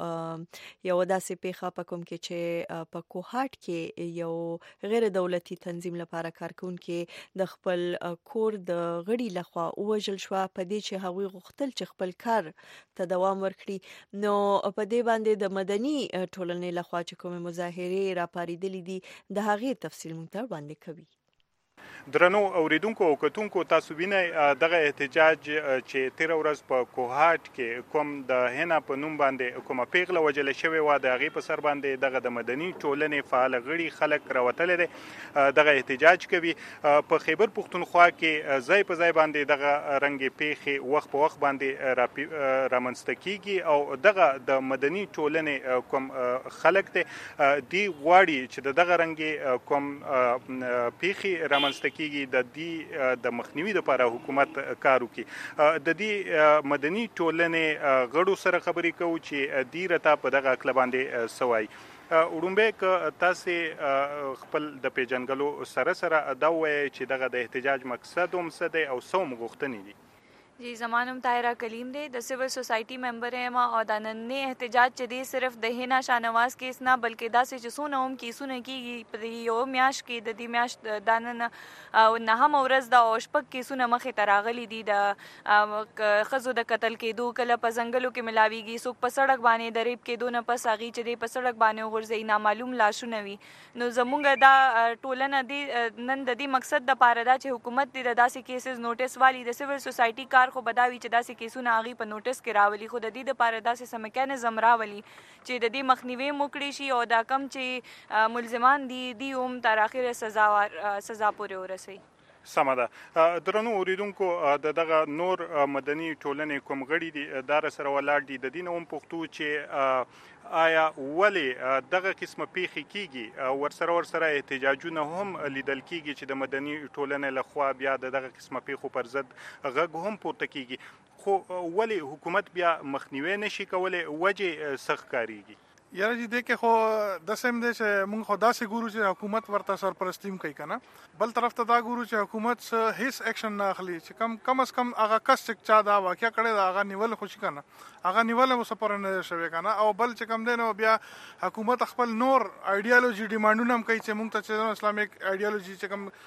یو داسې پیښه په کوم کې چې په کوهاټ کې یو غیر دولتي تنظیم لپاره کارکونکي د خپل کور د غړي لخوا ووژل شوه، په دې چې هغوی غوښتل چې خپل کار ته دوام ورکړي. نو په دې باندې د مدني ټولنې لخوا چې کومې مظاهرې راپارېدلې دي د هغې تفصیل موږ ته وړاندې کوي. درنو اوریدونکو او کتونکو، تاسو وینئ دغه احتجاج چې تېره ورځ په کوهاټ کې کوم د هنا په نوم باندې کومه پیغله وژل شوې وه، د هغې په سر باندې دغه د مدني ټولنې فعال غړي خلک راوتلی دی، دغه احتجاج کوي. په خیبر پښتونخوا کې ځای په ځای باندې دغه رنګې پیښې وخت په وخت باندې رامنځته کیږي، او دغه د مدني ټولنې کوم خلک دی دی غواړي چې د دغه رنګې کوم پیښې رامنځته کیږي د دې د مخنیوي لپاره حکومت کار وکړي. د دې مدني ټولنې غړو سره خبرې کوو چې دې رته په دغه عقل باندې سوای. وړومبی که تاسې خپل د پیژنګلو سره سره دا ووایئ چې دغه د احتجاج مقصد هم څه دی او څه هم غوښتنې دي. जी ज़मानम ताहिरा कलीम दे द सिविल सोसाइटी मेंबर है मां और दानन्ने एहतजाज चदे सिर्फ दहेना शाहनवाज केस ना बल्कि दा से जसून ओम की सुने की यो म्याश की द दी म्याश दानन नहम औरज दा औशपक की सुने मखे तरागली दी द खजो द कत्ल के दो कल प जंगलों के मिलावीगी सुक प सड़क बाने दरेब के दो न प सागी चदे प सड़क बाने गुरजई ना मालूम लाशु नवी नो जमुंगा दा टोलन दी नन द दी मकसद द पारदा चे हुकूमत दी दा से केसेस नोटिस वाली द सिविल सोसाइटी का خو بداوی چې داسې کیسونه هغې په نوټس کې راولي، خو د دې دپاره داسې څه میکانیزم راولي چې د دې مخنیوی مو کړی شي، او دا کم چې ملزمان دي دی هم تر اخره سزا سزا پورې ورسوي. سمه ده. درنو اوریدونکو، د دغه نور مدني ټولنې کوم غړي دي دا راسره ولاړ دي، د دې نه هم پوښتو چې آیا ولې دغه قسمه پیښې کیږي، ورسره ورسره احتجاجونه هم لیدل کیږي چې د مدني ټولنې لخوا بیا د دغه قسمه پیښو پر ضد غږ هم پورته کیږي، خو ولې حکومت بیا مخنیوی نشي کولی؟ وجې څه ښکارېږي؟ یاره چې دې کې خو د سیم دې چې موږ خو داسې ګورو چې حکومت ورته سرپرستیم کوي کنه بل طرف ته دا ګورو چې حکومت هیڅ اکشن نه اخلي چې کم کم از کم هغه کس چې چا دا واقعیا کړی دا هغه نیول خوشي کنه هغه نیول مو سپور نه شوی کنه او بل چې کم دی نو بیا حکومت خپل نور ایډیالوژي ډیمانډونه هم کوي چې موږ ته چې اسلامیک ایډیالوژي چې کم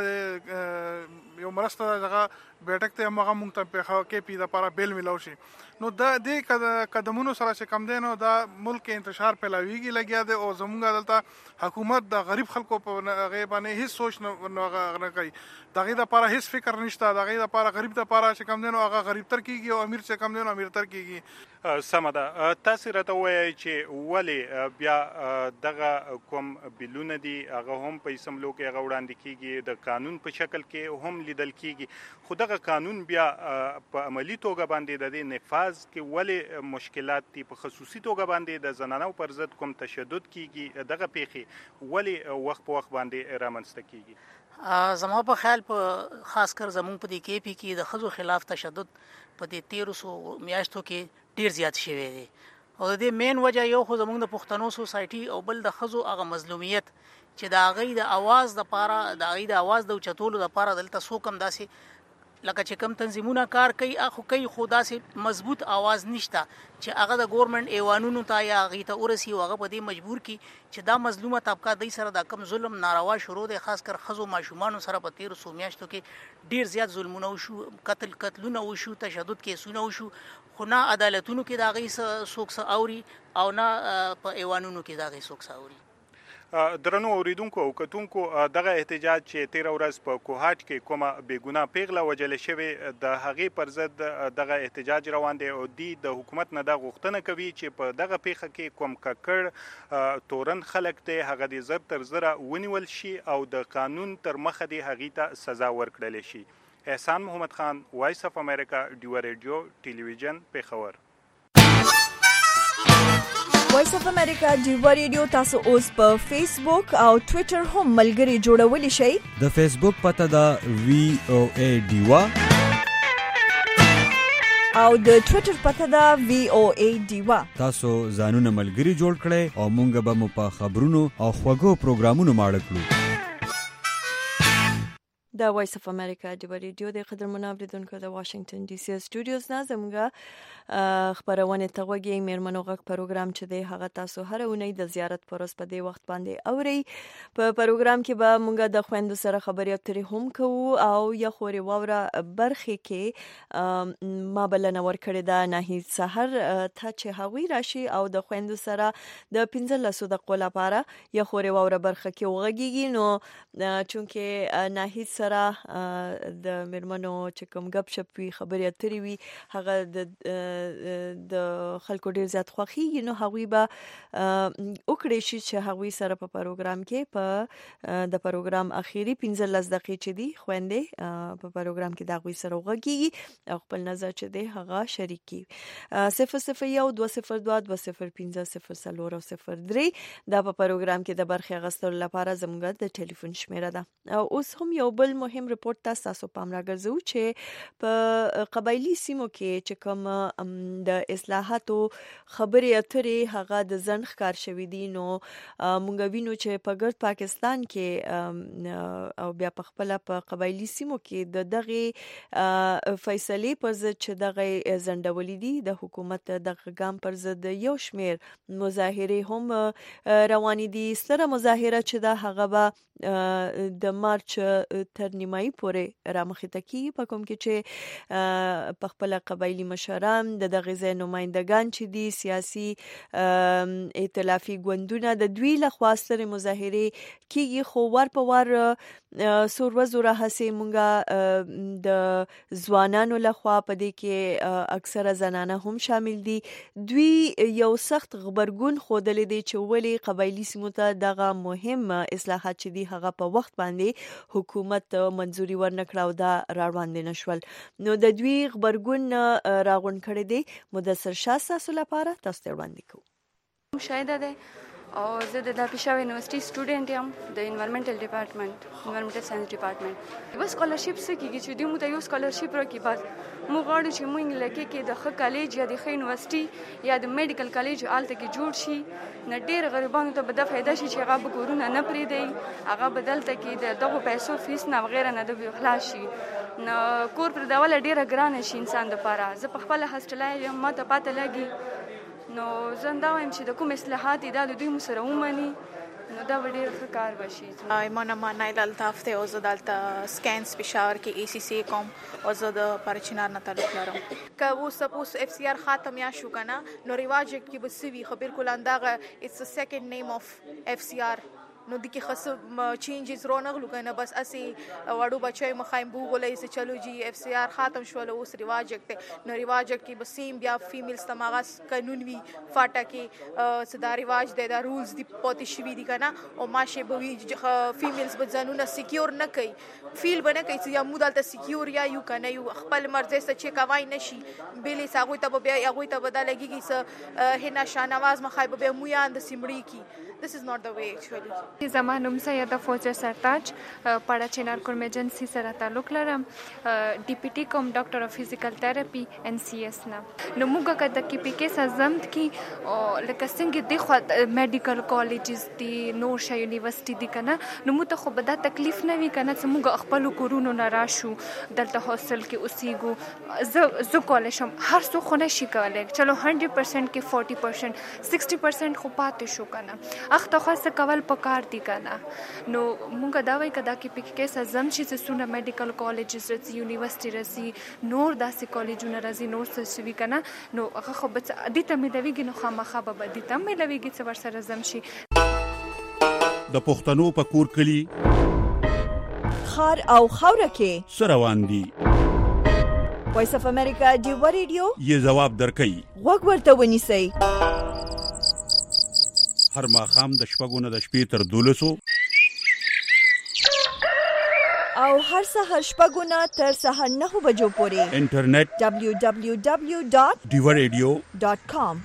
هغه یو مرسته هغه بیٹک ته هغه موږ ته په خو کې پی دا لپاره بیل ملو شي نو دا دې قدمونو سره چې کم دی نو دا ملک انتشار پیلاویږي لګیا دی او زموږ دلته حکومت د غریب خلکو په هغه باندې هیڅ سوچ نه نه کوي دغه د لپاره هیڅ فکر نشته دغه د لپاره غریب د لپاره چې کم دی نو هغه غریب تر کیږي او امیر چې کم دی نو امیر تر کیږي سمه ده تاسو راته وایي چې ولې بیا دغه کوم بیلونه دي هغه هم په اسمبلو کې هغه وړاندې کیږي د قانون په شکل کې هم لیدل کیږي خو دغه قانون بیا په عملی توګه باندې د دې نفاذ کې ولې مشکلات دي په خصوصي توګه باندې د زنانو پر ضد کوم تشدد کیږي دغه پیښې ولې وخت په وخت باندې رامنځته کیږي زما په خیال په خاص کر زمون په دې کې پی کې د خزو خلاف تشدد په دې تیرو سو میاشتو کې ډیر زیات شوی دی او د دې مین وجه یو خو زمونږ د پښتنو سوسایټي او بل د خزو هغه مظلومیت چې د هغې د اواز د پاره د هغې د اواز د اوچتولو د پاره دلته څوک هم داسې لکه چې کم تنظیمونه کار کوي اخو کوي خو داسې مضبوط اواز نشته چې هغه د ګورنمنت ایوانونو ته یا هغې ته ورسي او هغه په دې مجبور کی چې دا مظلومه طبقه دی سره دا کم ظلم ناروا شروع دی خاص کر خزو ماشومانو سره په تیرو سو میاشتو کې ډیر زیات ظلمونه وشو قتل قتلونه وشو تشدد کیسونه وشو خو نه عدالتونو کې دا غي سوک اوري او نه په ایوانونو کې دا غي سوک اوري درنو اوریدونکو او کتونکو دغه احتجاج چې تیر ورځ په کوهاټ کې کومه بیګناه پیغله وجل شوی د هغې پر ضد دغه احتجاج روان دی او دی د حکومت نه د غوښتنه کوي چې په دغه پیښه کې کوم ککړ تورن خلک دی هغه د زر تر زره ونیول شي او د قانون تر مخه دی هغې ته سزا ورکړل شي احسان محمد خان وایس اف امریکا ډیو ریډیو ټلویزیون پیښور وایس اف امریکا ډیو ریډیو تاسو اوس په فیسبوک او ټوئیټر هم ملګري جوړولی شئ د فیسبوک پته دا وی او ای ډیوا او د ټوئیټر پته دا وی او ای ډیوا تاسو ځانونه ملګري جوړ کړئ او مونږ به مو په خبرونو او خوږو پروګرامونو ماړه کړو د وایس اف امریکا د ریډیو د قدرمنو اوریدونکو د واشنگټن ډي سي سټوډیوز نه زموږه خبرونه ته وګورئ میرمنو غږ پروګرام چې دی هغه تاسو هر اونۍ د زیارت پروس په دی وخت باندې اوري په پروګرام کې به مونږ د خويندو سره خبرې اترې هم کوو او یا خوري ووره برخه کې ما بلنه ورکړې ده نه سحر ته چې هغوی راشي او د خويندو سره د پنځلسو دقیقو لپاره یا خوري ووره برخه کې وغږیږي نو چونکه نه سره د میرمنو چې کوم غب شپ وی خبرې اترې وی هغه د د خلکو ډیر زیات خوخي نو هغوی به وکړي شي چې هغوی سره په پروګرام کې په د پروګرام اخیری پنځلس دقیقې چې دی خويندې په پروګرام کې دا غوي سره وغږیږي او خپل نظر چې دی هغه شریکي صفر صفر یو دوه صفر دوه دوه صفر پنځه صفر څلور او صفر درې دا په پروګرام کې د برخې غستلو لپاره زموږ د ټلیفون شمیره ده او اوس هم یو بل مهم ریپورت تاسو پام راګرځو چې په قبایلی سیمو کې چې کوم د اصلاحاتو خبرې اترې هغه د ځن ښکار شوې دي نو مونږ وینو چې په ګرد پاکستان کې او بیا په خپل په قبایلی سیمو کې د دغه فیصلې پر ضد چې دغه ځندولې دي د حکومت دغه ګام پر ضد یو شمیر مظاهره هم روان دي سره مظاهره چې دا هغه به د مارچ تر نیمایي پورې رامخته کیږي په کوم کې چې په خپل قبایلی مشران د دغه ځای نمائندگان چې دي سیاسي ائتلافي ګوندونه د دوی له خوا سره مظاهره کیږي خو ور په ور سور وزوره هسه مونږه د ځوانانو له خوا په دې کې اکثره زنانه هم شامل دي دوی یو سخت خبرګون خودل دي چې ولی قبایلی سیمو ته دغه مهم اصلاحات چې دي هغه په وخت باندې حکومت منځوري ورنکړه او دا راوړاندې نشول نو د دوی خبرګون راغون کړی دی مدثر شاه تاسو لپاره تاسو ته وړاندې کوم شاید ده او زه د پېښور یونیورسيټي سټوډنټ یم د انوایرنمنټل ډپارټمنټ انوایرنمنټل ساينس ډپارټمنټ. یو سکالرشپ څه کېږي چې دوی موږ ته یو سکالرشپ راکړي، بس موږ غواړو چې موږ لکه کې د ښه کالج یا د ښه یونیورسيټي یا د میډیکل کالج هلته کې جوړ شي. نه ډېر غریبانو ته به دا فایده شي چې هغه به کورونه نه پرېږدي، هغه به دلته کې د دغو پیسو فیس نه وغیره نه د خلاص شي. نو کور پرېږدول ډېره ګرانه شي انسان دپاره. زه په خپله هاسټلای یم، ما ته پاته لګي. نو زه همدا وایم چې د کوم اصلاحات دا د دوی مو سره ومني نو دا به ډېر ښه کار وشي. ما نام نایل الطاف دی او زه دلته سکینس پېښور کې ای سی سی کوم او زه د پرچینار نه تعلق لرم. که اوس سپوز اف سی آر ختم یا شو که نه نو رواج کې به څه وي، خو بالکل همدغه اټس ا سیکنډ نیم اف اف سی آر. نو د کې خاصه چینجز رانغلو کنه، بس اسی وړو بچای مخایم بو غولای چې چلو جی اف سی آر ختم شول اوس رواج کې نو رواج کې بسیم بیا فیمیلز تماغس قانون وی فاټه کې صدا رواج د رولز دی پاتې شوی دی کنه او ماشه به وی فیمیلز به ځانونه سکیور نه کوي، فیل بنه کوي چې یا مودالته سکیور یا یو کنه یو خپل مرزه څخه چې کوي نشي بلی ساغوي ته بیا هغه ته بدلږي چې هنا شانواز مخای به مو یا اند سیمړي کی. This is not the way actually. زمان نوم سیده فوزه سرتاج، پاڑا چینار کورم ایجنسی سره تعلق لرم، ډي پی ټي کوم ډاکټر اف فزیکل تھراپي ان سی اس نه. نو موږ که د کې پی کې سزمت کی لکه څنګه د خو میډیکل کالجز دي نور شای یونیورسيټي دي کنه، نو موږ ته خو به دا تکلیف نه وي کنه چې موږ خپل کورونو نه راشو دلته هاستل کې اوسېږو. زه زه کولای شم هر څو خو نه شي کولی، چلو هنډرډ پرسنټ کې فورټي پرسنټ سکسټي پرسنټ خو پاتې شو کنه، اخته خاصه کول پکار دي کنه. نو مونږ دا وایي کدا کې پک کې سزم شي چې سونه میډیکل کالجز رسي یونیورسيټي رسي نور داسې کالجونه رسي نور څه شوي کنه، نو هغه خو به دې ته ملويږي نو خامخا به دې ته ملويږي چې ورسره زم شي. د پښتنو په کور کلی خار او خوره کې سروان دي. وایس اف امریکا دی و ریډیو یې جواب درکې وګ ورته ونیسئ. هر ماښام د شپږو نه د شپې تر دولسو او هر سهار شپږو نه تر سهار نهو بجو پورې انټرنیټ دبلیو دبلیو دبلیو ډاٹ ډیو ریډیو ډاٹ کام.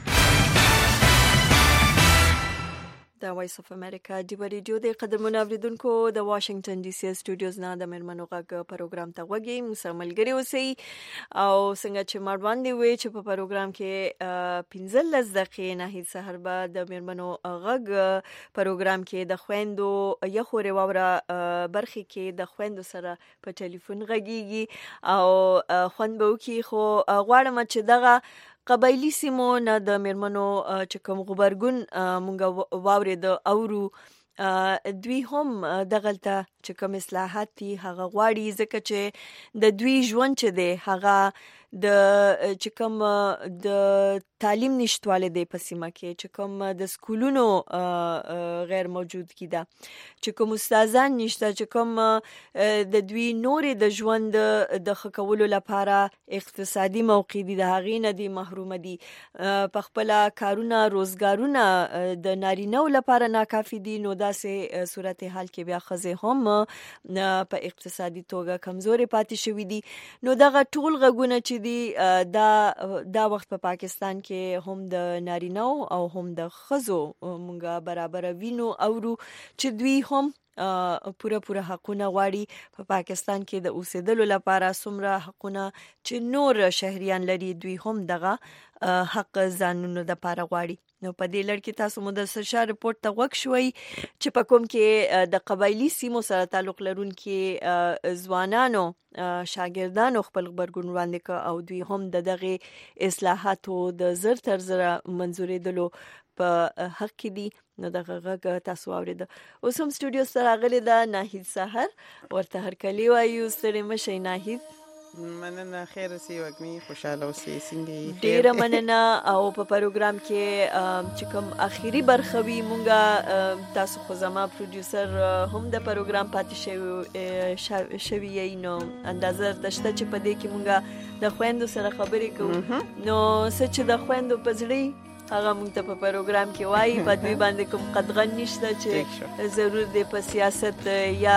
د وایس اف امریکا دی و ریډیو د قدرمن اوریدونکو د واشنگټن ډي سي سټوډیوز نه د مرمنو غږ پروګرام ته وګورئ، موږ سره ملګری اوسئ او څنګه چې مړوان دی وی چې په پروګرام کې پنځلس دقیقې نه هیڅ سحر به د مرمنو غږ پروګرام کې د خويندو یا خوري ووره برخه کې د خويندو سره په ټلیفون غږیږي او خوند به وکي. خو غواړم چې دغه قبایلی سیمو نه د میرمنو چې کوم غبرګون مونږ واورید اورو دوی هم دغلته چې کوم اصلاحات دي هغه غواړي، ځکه چې د دوی ژوند چې دی هغه د چې کوم د تعلیم نشټواله دی په سیمه کې، چې کوم د سکولونو غیر موجود کی ده، چې کوم استادان نشته، چې کوم د دوی نورې د ژوند د خکولو لپاره اقتصادي موقع دي د هغې نه دي محروم دي، په خپل کارونه روزګارونه د نارینه‌و لپاره ناکافي دي. نو داسې صورتحال کې بیا ښځې هم په اقتصادي توګه کمزورې پاتې شوي دي. نو دغه ټول غږونه چې دي دا دا وخت په پاکستان کې هم د نارینه‌و او هم د ښځو مونږه برابر وینو اورو چې دوی هم پوره پوره حقونه غواړي په پاکستان کې د اوسېدلو لپاره، څومره حقونه چې نور شهريان لري دوی هم دغه حق ځانونو د لپاره غواړي. نو په دې لړ کې تاسو مو د سرشا رپورت ته وګ شوي چې په کوم کې د قبایلی سیمو سره تعلق لرونکي ځوانانو شاګردانو خپل خبرګون وړاندې کړ او دوی هم د دغه اصلاحاتو د زر تر زر منزورېدلو په حق کې دي. نو دغه غږ تاسو اورید. اوس هم سټوډیو سره راغلی ده ناهید سحر، ورته هرکلی وایو. ستړي مشئ ناهید. مننه، خیر اوسئ وږمې، خوشاله اوسئ، څنګه یې؟ ډیره مننه. او په پروګرام کې چې کوم اخیری برخه وي مونږه تاسو خو زما پروډوسر هم د پروګرام پاتې شوی شوی یې، نو اندازه دشته چې په دې کې مونږه د خويندو سره خبرې کوو. نو څه چې د خويندو په زړه هغه مونږ ته په پروګرام کې وایي، په دوی باندې کوم قدغن نشته چې ضرور دی په سیاست یا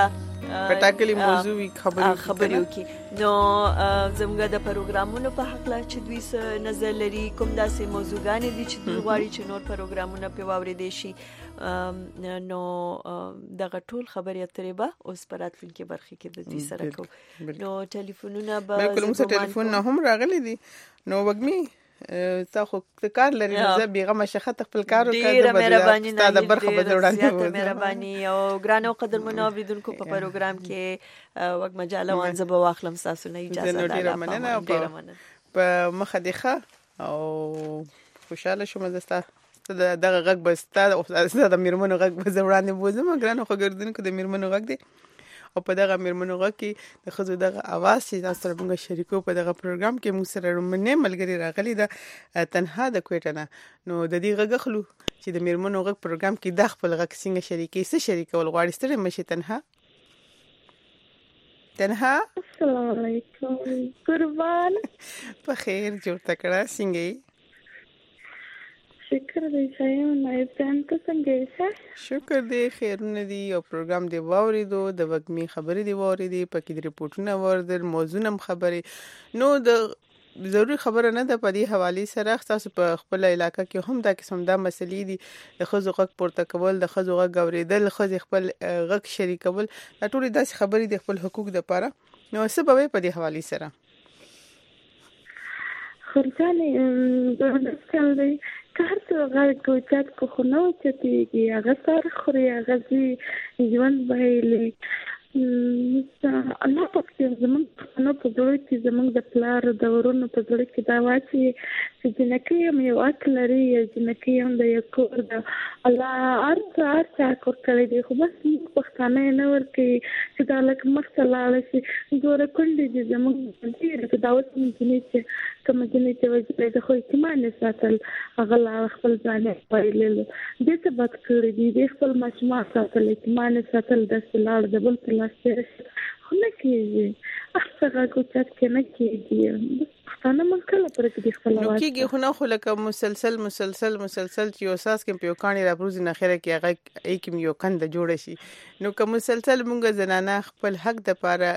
په ټاکلي موضوع خبرې خبرې وکړي. نو زموږ د پروګرامونو په حق لا چې دوی څه نظر لري، کوم داسې موضوعګانې دي چې دوی غواړي چې نور پروګرامونه پې واورېدی شي، نو دغه ټول خبرې اترې به اوس په راتلونکي برخې کې د دوی سره کوو. نو ټلیفونونه به بالکل موږ ټلیفونونه هم راغلي دي. نو وګمي تا خو کار لري، زه بیغمه شخه خپل کار وکړم. ډیره مهرباني نه، ډیره برخه به وړاندې مهرباني. او ګرانو قدرمنو اوریدونکو په پروګرام کې وګ مجاله وانزه به واخلم تاسو نه اجازه ده. ډیره مننه په مخه دیخه او خوشاله شوم زستا دغه غږ به ستاسو او د میرمنو غږ به زه وړاندې بوزم. ګرانو خو ګردونکو د میرمنو غږ دی او په دغه میرمنو غږ کې د ښځو دغه اواز چې تاسو سره موږ شریکو په دغه پروګرام کې موږ سره رومنه ملګری راغلی ده تنها د کوټه نه. نو د دې غږ خلو چې د میرمنو غږ پروګرام کې د خپل غږ څنګه شریکي څه شریکول غواړي ستړي مشي تنها تنها. السلام علیکم قربان په خیر جوړ تکړه څنګه شکر دی شایم نایب جان ته څنګه یې؟ شکر دی خیرونه دي. او پروګرام دی واورېدو، د وګمي خبرې دی واورېدې، پکې د ریپورټونه واورېدل، موضوعونه هم خبرې. نو د ضروري خبره نه ده په دې حوالې سره تاسو په خپل علاقه کې هم دا قسم دا مسلې دي، د ښځو غږ پورته کول، د ښځو غږ اورېدل، ښځې خپل غږ شریکول، دا ټولې داسې خبرې د خپل حقوق دپاره. نو څه به وایې په دې حوالې سره؟ خورجانې دسکل دی که هر څه غږ کوچت کو خو نه اوچتېږي، هغه سر خوري، هغه ځي ژوند بایلي. الله پاک زموږ پښتنو په زړه کې زموږ د پلار د ورونو په زړه کې دا واچوي چې جنکۍ هم یو حق لري، جنکۍ هم د یو کور ده. الله هر څه هر څه کور کړی دی، خو بس موږ پښتانه یې نه ورکوي چې دا لږ مخته لاړه شي. ګوره کونډې دي زموږ ډېرې دا اوس نجونې چې کومه نجونې چې وژلې ده خو اعتماد یې ساتل، هغه لا خپل ځان یې بایللو. دې څه بد کړي دي، دې خپل ماشومان ساتل، اعتماد یې ساتل، داسې لاړ د بل په لاس تېره شي. خو نه کېږي، هر څه غږ اوچت کې نه کېږي. پښتانه موږ کله پرېږدي خپل نو کېږي خو نه، خو لکه مسلسل مسلسل مسلسل چې یو ساس کې په یو کاڼي راپروزي نخره کې هغه کې یو کنده جوړه شي. نو که مسلسل موږ زنانه خپل حق دپاره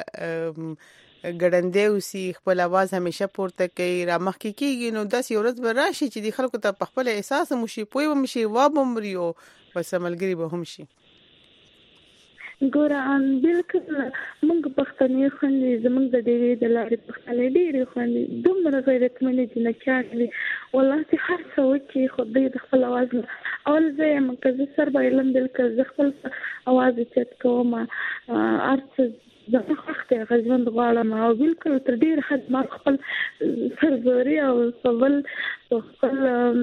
ګړندی اوسي، خپل اواز همیشه پورته کوي، رامخکې کېږي، نو داسې یو ورځ به راشي چې د خلکو ته په خپله احساس هم وشي، پوه به هم شي، وا به هم مري او بس ملګري به هم شي. ګوره بالکل موږ پښتنې خوندې زموږ د ډېرې د لارې پښتنې ډېرې خوندې دومره غیرتمنې جنکیانې دي، والله چې هر څه وکړي خو دوی د خپل اواز نه اول زه یم که زه سر بایلم بالکل زه خپل اواز اوچت کوم، هر څه زما خوښ دی، هغه ژوند غواړم او بالکل تر ډېر حد ما خپل سرزوري او خپل خپل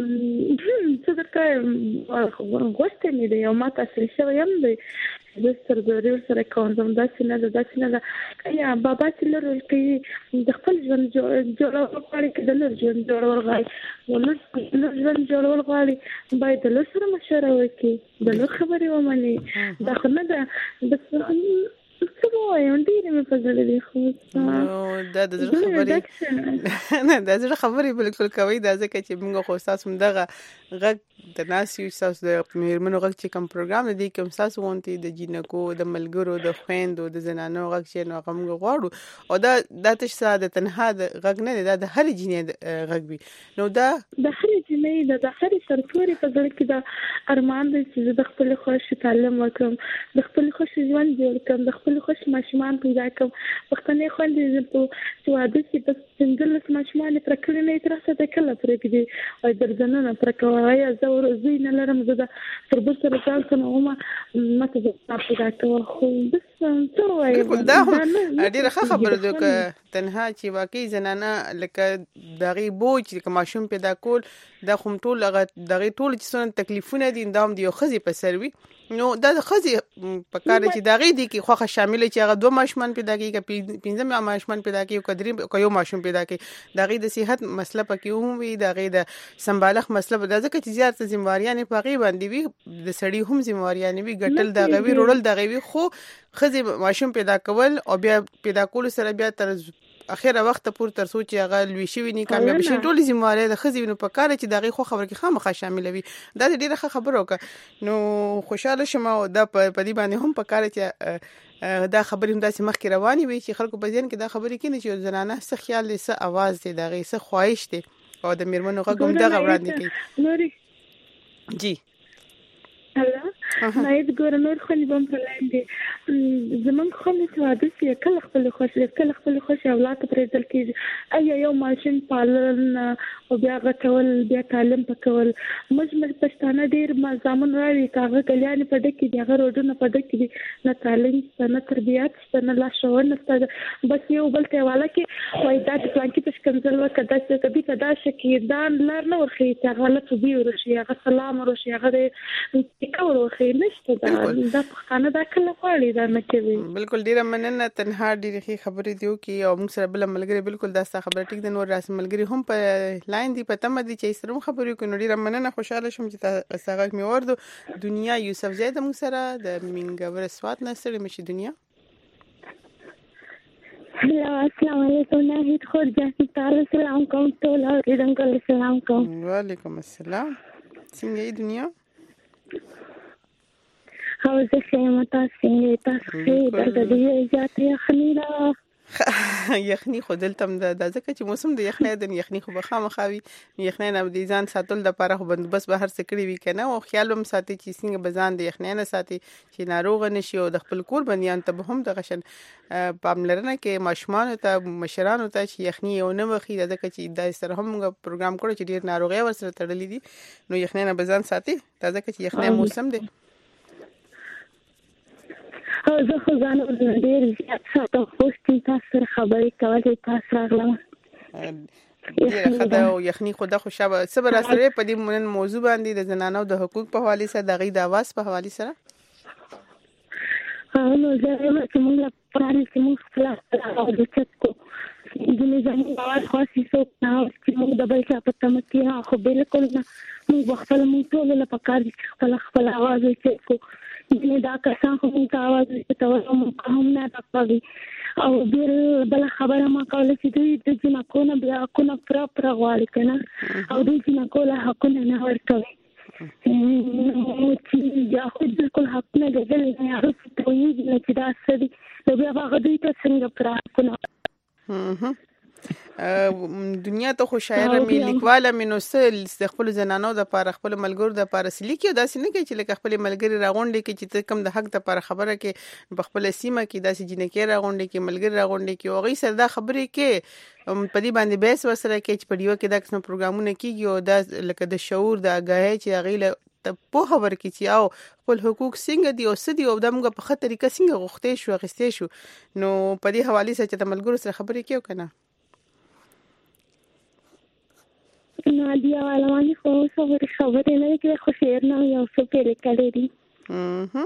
څه درته وایم غوښتی مې دی او ما ته اصلي شوی هم دی زه سرزوري ورسره کوم. زم داسې نه ده داسې نه ده یا بابا چې لور ورکوي د خپل ژوند جوړول غواړي که د لور ژوند جوړول غواړي د لور ژوند جوړول غواړي باید د لور سره مشوره وکړي، د لور خبرې ومني. دا خو نه ده بس څه به وایم ډېرې مې په زړه دي. خو دا د زړه خبرې نه د زړه خبرې بالکل کوئ، دا ځکه چې موږ خو ستاسو همدغه غږ د ناستې یو ستاسو د مېرمنو غږ چې کوم پروګرام دی کوم ستاسو غوندې د جینکو د ملګرو د خویندو د زنانو غږ چې نو هغه موږ غواړو او دا دا تش ساده د تنها د غږ نه دی، دا د هرې جینۍ غږ وي. نو دا د هرې جینۍ د د هرې سرتورې په زړه کې دا ارمان دی چې زه د خپلې خوښې تعلیم وکړم، د خپلې خوښې ژوند جوړ کړم، د خپلې خوښې ماشومان پیدا کړم. پښتنې خویندې په واده کې بس پنځلس ماشومان یې پوره کړي نه یې تر اوسه دی کله پرېږدي وایي درځنونه پوره کوه ایا زه زوی نه لرم، زه د تربور سره ځان سمومه ماته د پیدا کوه. خو بس څه ووایم دا هم ډېره ښه خبره ده که تنها چې واقعي زنانه لکه د هغې بوج لکه ماشوم پیدا کول دا خو ټول هغه د هغې ټول چې څومره تکلیفونه دي دا هم د یو ښځې په سر وي. نو دا د ښځې په کار دی چې د هغې دي کې خوښه شامله چې هغه دوه ماشومان پیدا کړي که پنځه ماشومان پیدا کړي که درې که یو ماشوم پیدا کړي، د هغې د صحت مسله پکې هم وي، د هغې د سمبالښت مسله به دا ځکه چې زیاته ذمهواریانې په هغې باندې وي، د سړي هم ذمهواریانې وي، ګټل د هغه وي، روړل د هغې وي. خو ښځې ماشوم پیدا کول او بیا پیدا کولو سره بیا تر اخیره وخت پورې تر څو چې هغه لوي شي نه کامیاب شي ټول ذمہواری د خزي نو په کار چې دغه خو خبر کې خامخا شامل وي دا ډیره ښه خبره وکړه نو خوشاله شمه او دا په دې باندې هم په کار چې دا خبرې هم داسې مخکې رواني وي چې خلکو په ځین کې دا خبرې کینې چې زنانه څه خیال دي څه आवाज دي دغه څه خواهش دي او د میرمنو غږ هم دغه وړاندې کوي جی هلا ناید ګورنر خو نیبم پلاندې زمون خو نه واده سي کله خپل خوشي کله خپل خوشي اولاد پرې دل کې اي یو ماشين پالن او بیا غټول بیا تعلیم پکول مجمل پښتانه ډیر مزامن راوي کاغه کلیان په دکې دغه روډونه په دکې نه تعلیم نه تربيات نه لا شعور نه بس یو بل ته والا کې وای دا پلان کې تشکمزل وکړه چې کبي کدا شکی دان لار نه ورخي چې غلط وبي ورشي هغه سلام ورشي هغه کور ورخي نشته دا د پښتانه دا کله غواړي دا نه کوي بالکل ډیره مننه تنها ډیره خبرې دیو کی او موږ سره بل ملګری بالکل دا ست خبره ټیک د نور راس ملګری هم په لاین دی په تم دي چې سره خبرې کوي ډیره مننه خوشاله شوم چې تاسو مې ورده دنیا یوسف زید موږ سره د منګور سوات نسل مشي دنیا هلا السلام علیکم ناهید خورجه تعالی سلام کوم ټول اوریدونکو سلام کوم وعلیکم السلام څنګه یې دنیا او زه خیم تاسو څنګه تاسو د دې ذات یخنی را یخنی خو دلته د ځکه چې موسم د یخنی د یخنی خو بخا مخاوي یخنی نه د ځان ساتل د لپاره خو بندوبست به هر څه کړی وي کنه او خیال هم ساتي چې څنګه بزان د یخنی نه ساتي چې ناروغ نشي او د خپل کور بنیان ته هم د غشن پاملرنه کې ماشومان ته مشران ته چې یخنی یو نه وخی د چې د سره هم پروګرام کړو چې ډیر ناروغي ورسره تړلې دي نو یخنی نه بزان ساتي دا ځکه چې یخنی موسم دی او زه خو ځان ډېر زیات ساتم خو تاسو سره خبرې کولای تاسو راغلم ډیره خدا او یخنی خدا خوشاله صبر سره په دې مونږ موضوع باندې د زنانو د حقوق په حواله سره د غي د आवाज په حواله سره نو زه چې موږ پرانی چې موږ خلاص او د چتکو د نظام आवाज خاصی سو نه چې موږ د بل څه په تمه کې خو بالکل نه موږ خپل موږ ټول له پکار خپل خپل आवाज چتکو دې دا کسان خو موږ आवाज ته هم نه تاسو او بل بل خبره ما کوله چې دوی د جنکو نه بیا کو نه پر پر غواړي کنه او دوی جنکو له حقونه نه ورکوي نو چې یا خو بالکل حق نه دی نه عارف ته ویل چې دا سړي نو بیا هغه دوی ته څنګه پر کنه دنیا ته خو شاعر مې لیکواله مې نو سل خپل زنانو د پاره خپل ملګرو د پاره سلیکي داسې نه کوي چې لکه خپل ملګری راغونډي کې چې کم د حق د پاره خبره کې په خپل سیمه کې داسې جنکې راغونډي کې ملګری راغونډي کې او غي سره دا خبرې کې په دې باندې بیس وسره کې چې په دیو کې د قسم پروګرامونه کیږي او دا لکه د شعور د اگاهي چې غیله په خبر کې چې او خپل حقوق څنګه دي او سدي او دمغه په خطر کې څنګه غوښته شو غستې شو نو په دې حواله سره چې د ملګرو سره خبرې کیو کنه نادیا علمانی خو خبرې خبرې نه کې خو شعر نه یو څه پیل کړی دي اها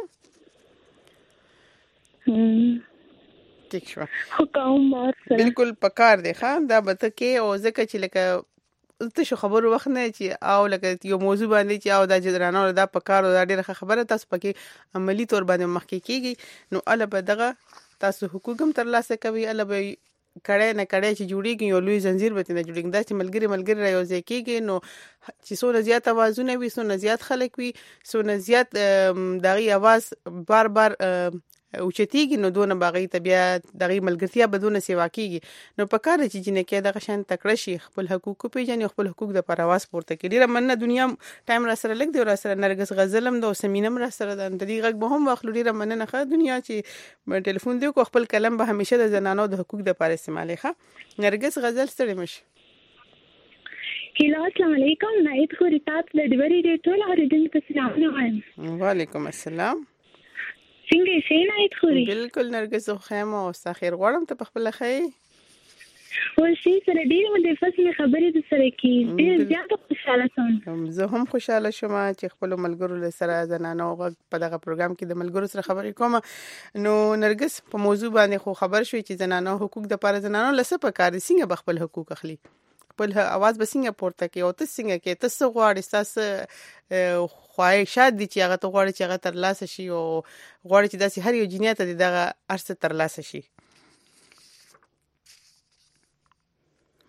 هم ټیک شو خو کوم مار بالکل پکار دی خان دا به ته کې او ځکه چې لکه ته شو خبرو وخت نه چې او لکه یو موضوع باندې چې او د جدرانو دا پکار او دا ډیره خبره تاسو پکې عملی تور باندې مخکې کیږي نو الله به دغه تاسو حقوق هم ترلاسه کوي الله به کړه نه کړه چې جوړیږي یو لوی زنجیر به نه جوړیږي دا چې ملګری ملګری رايوځي کېږي نو چې څو زیات اوازونه وي څو زیات خلک وي څو زیات دغه आवाज بار بار اوچتیږي نو دونه باغی طبيعت دغه ملګرتیا بدون سیوا کیږي نو په کار چې جنې کې دغه شان تکړه شي خپل حقوق پیژني خپل حقوق د پرواز پورته کړي ډیره مننه دنیا ټایم را سره لګ دی را سره نرګس غزلم د سمینم را سره د دې غږ به هم واخلو ډیره مننه خه دنیا چې ټلیفون دی کو خپل کلم به همیشه د زنانو د حقوق د پاره استعمالي ښه نرګس غزل ستړي مش هلو السلام علیکم نایت خو ریتات د ډیوري ډیټول اوریدونکو سلام وایم وعلیکم السلام څنګه شې نایت خوري بالکل نرګس خو او ساخیر غواړم ته په خپل خی ورشي سره ډیر مې فصل خبرې د سره کې ډیر زیات خوشاله شوم زه هم خوشاله شوم چې خپل ملګرو سره زنانو په دغه پروګرام کې د ملګرو سره خبرې کوم نو نرګس په موضوع باندې خو خبر شوې چې زنانو حقوق د پر زنانو لسه په کار څنګه خپل حقوق اخلي خپل आवाज به څنګه پورته کوي او ته څنګه کې تاسو غواړئ تاسو خواهشات دي چې هغه ته غواړي چې هغه ترلاسه شي او غواړي چې داسې هر یو جنیات دي دغه ارسه ترلاسه شي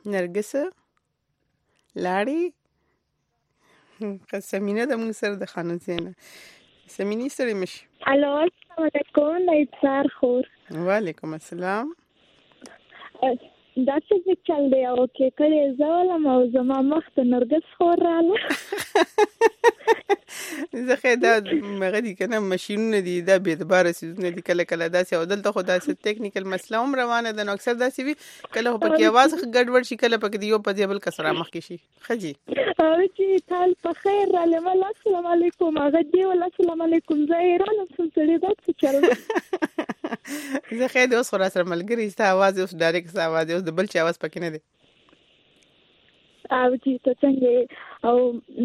نرګس لاړې سمینه د موږ سره د خانم زینه سمینی سره مش الو السلام علیکم ایثار خور وعلیکم السلام دا څه چل دی او کې کله زول ما زما مخ ته نرګس خور رااله زه خې دا مغه دي کنه ماشينونه دي دا به اعتبار سيزونه دي کله کله داسې او دلته خو داسې ټیکنیکل مسله هم روانه ده نو اکثر داسې وي کله په کې आवाज ګډوډ شي کله په کې یو په ځبل کسره مخ کې شي خجي او چې تال په خیر را لمه السلام علیکم هغه دی ول السلام علیکم زهران سم سړي دا څه چل زه خې د اوس خلاص سره ملګری ستا आवाज اوس ډایرکټ आवाज اوس د بل چا आवाज پکې نه دی او چې څنګه او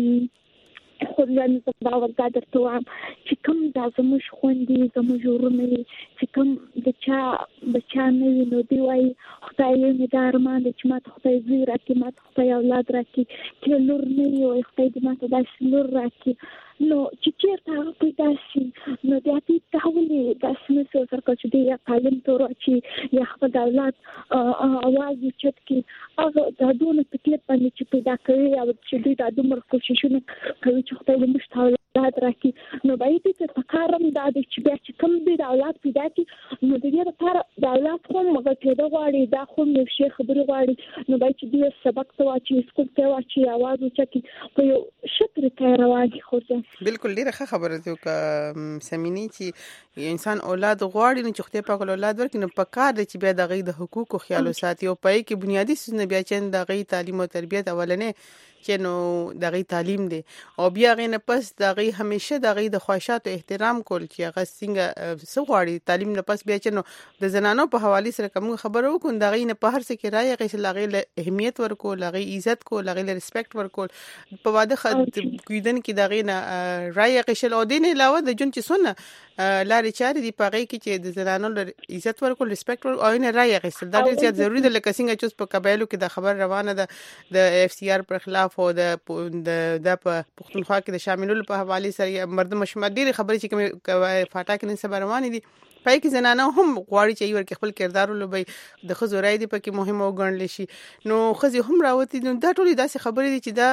خو ځان په باور قادر ته وایم چې کوم د زموږ خوندې زموږ ورونه چې کوم د چا بچا نه وي نو دی وايي خدای یې مې د ارمان چې ما ته خدای زوی راکړي ما ته خدای اولاد راکړي چې لور نه وي وایي خدای دې ما ته داسې لور راکړي نو چې چېرته هغه پیدا شي نو بیا دې ته ولې داسې نه څه ورکړه چې دی یا تعلیم ته ورواچي یا خپل اولاد اواز اوچت کړي هغه دا دونه تکلیف باندې چې پیدا کوي او چې دوی دا دومره کوششونه کوي چې خدای دې موږ ته اولاد راکړي نو باید دې ته کارم دا دی چې بیا چې کوم دې د اولاد پیدا کړي نو د دې لپاره د اولاد خو مغټېده غواړي دا خو یو شی خبرې غواړي نو باید چې دې سبق ته واچي سکول ته واچي اواز اوچتي په یو شکر کې رواني خو بالکل ډیره ښه خبره ده که سمینی چې انسان اولاد غواړي نو چې خدای پاک اولاد ورکړي نو په کار دی چې بیا د غي د حقوقو خیال وساتي او پای کې بنیادی څه بیا چې د غي تعلیم او تربیت اولنې چې نو د غي تعلیم دی او بیا غي نه پس د غي همیشه د غي د خواهشات او احترام کول چې هغه څنګه څه غواړي تعلیم نه پس بیا چې نو د زنانو په حواله سره کوم خبرو کو د غي نه په هر څه کې راي غي چې لغې اهمیت ورکول لغې عزت کو لغې ریسپیکټ ورکول په واده خد کویدن کې د غي نه راي غي شل او دین علاوه د جون چې سونه لارې چارې دی پغې کې چې د زنانو عزت ورکول ریسپیکټ ورکول او نه راي غي دا ډېر زیات ضروری ده لکه څنګه چې په قبایلو کې د خبر روانه ده د اف سی آر پر خلاف او د د په پښتونخوا کې د شاملولو په حواله سره مردم شمار ډېری خبرې چې کوم فاټا کې نن سبا روانې دي پای کې زنانه هم غواړي چې یو خپل کردار ولوبي د خزو راي دی پکې مهم او ګڼل شي نو خزي هم راوتی نو دا ټولې داسې خبرې دي چې دا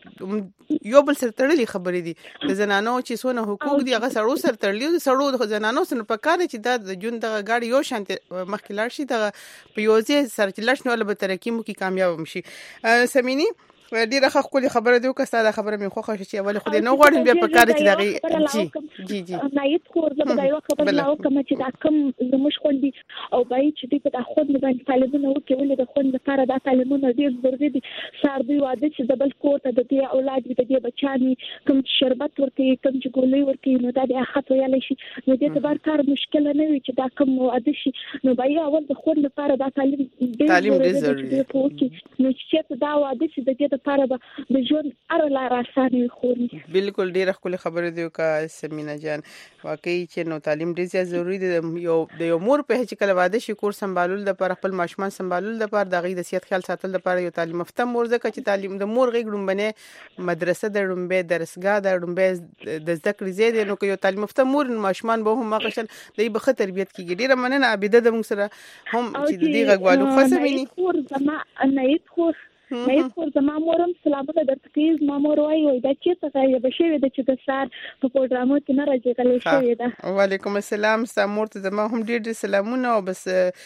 یو بل سره تړلې خبرې دي د زنانو چې څونه حقوق دي هغه سړو سره تړلې دي سړو د زنانو سره په کار چې دا د جون د غاړي یو شانت مخکې لاړ شي د په یوځې سره چې لاړ نو به ترقی مو کې کامیاب شي سمینی ډیره ښه خولي خبره دی که ستاسو خبره مې خوښه شي چې اول خو دې نه غواړم بیا په کار چې دغه جی جی جی نایت خور زما دا یو خبر لا کوم چې دا کم زموږ خوندي او بای چې دې په دا خود باندې طالبونه وکړي ولې د خوند لپاره دا طالبونه ډیر ضروري دي سار دی واده چې د بل کور ته د دې اولاد د دې بچانی کوم شربت ورکړي کوم چې ګولې ورکړي نو دا د اخت ویل شي نو دې ته بار کار مشکل نه وي چې دا کوم واده شي نو بای اول د خوند لپاره دا طالب تعلیم ډیر ضروري دی نو چې دا واده چې د دې لپاره د ژوند ار لار اسانه خوري بالکل ډیره خپل خبره دی کا سمینا جان واقعي چې نو تعلیم ډیر زیات ضروری دی یو د یو مور په چې کله واده شي کور سمبالول د پر خپل ماشومان سمبالول د پر د غي د صحت خیال ساتل د پر یو تعلیم یافته مور زکه چې تعلیم د مور غي ګډمبنه مدرسه د ډمبه درسګاه د ډمبه د زده کړې زیاده نو یو تعلیم یافته مور ماشومان به هم ماقشل د به تربیت کیږي ډیره مننه عبیده د موږ سره هم چې د دې غوالو خاصمینی خور زما نه خور نه خور زما مورم سلامونه درته کوي زما مور وایي وای دا چې څه یې بشوي د چې د سار په پروګرامو کې نه راځي غلې شوی دا وعلیکم السلام سمور ته زما هم ډېر ډېر سلامونه او بس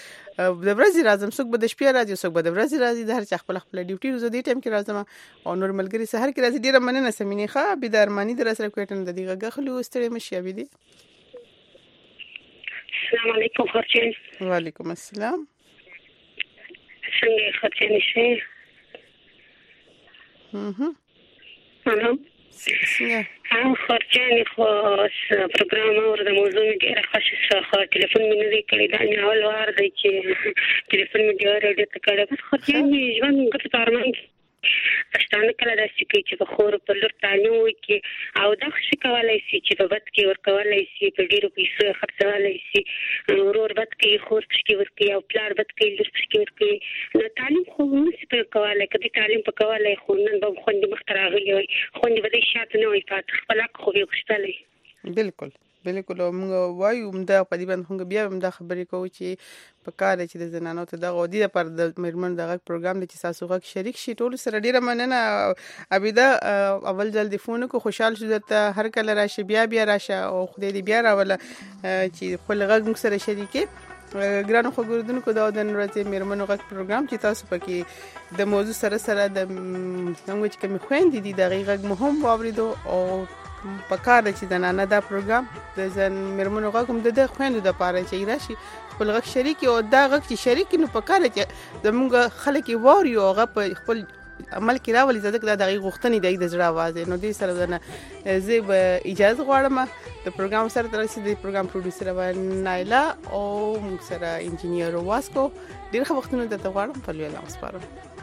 د ورځې راځم څوک به د شپې راځي څوک به د ورځې راځي د هر چا خپل خپل ډیوټي روزه دی ټایم کې راځم او نور ملګری سحر کې راځي ډیره مننه سمینه ښه به د ارمانی در سره کوټن د دې غخلو ستړي مشي بي دي السلام علیکم خرچین وعلیکم السلام څنګه خرچین شي اها انا هم خرچین خو پروګرام اور د موضوع ډیره خوشاله ټلیفون مې نه دی کړی دا نه اول وار دی چې ټلیفون مې ډیره ډیره کړی بس خرچین ژوند ګټه پارمان پښتانه کله د سکی چې په خور په لور تعلیم وکي او دا څه کولای شي چې په بد کې ور کولای شي په ډیرو پیسو خرڅولای شي ورور بد کې خور کې ورکي او پلار بد کې لور کې ورکي نو تعلیم خو نشي په کولای کدي تعلیم په کولای خو نن به خوندې مختراغلی وي خوندې به شاته نه وي پات خپل خو یو خپلې بالکل بالکل موږ وایو دا په دې باندې موږ بیا هم دا خبرې کوو چې په کار چې د زنانو ته دغه ودی پر د میرمن دغه پروګرام د چې تاسو غږ شریک شي ټول سره ډیره مننه ابیدا اول ځل د فون کو خوشحال شو ته هر کله راشه بیا بیا راشه او خدای دې بیا راوله چې خپل غږ موږ سره شریکې ګرانو خو ګوردونکو دا د ورځې میرمنو غږ پروګرام چې تاسو پکې د موضوع سره سره د څنګه چې کوم خويندې دي دغه غږ مهم واوریدو او په کار چې د نانا دا پروګرام د ځن میرمنو غږ هم د خويندو د پاره چې راشي خپل غږ شریک او دا غږ چې شریک نو په کار چې زموږ خلک واري او غ په خپل عمل کې راولي ځکه دا دغه غوښتنې دی د زړه आवाज نو دې سره نه زه به اجازه غواړم د پروګرام سره تر څو د پروګرام پروډوسر و نایلا او موږ سره انجینیر واسکو ډیر ښه وختونه ته غواړم په لوی لاس پاره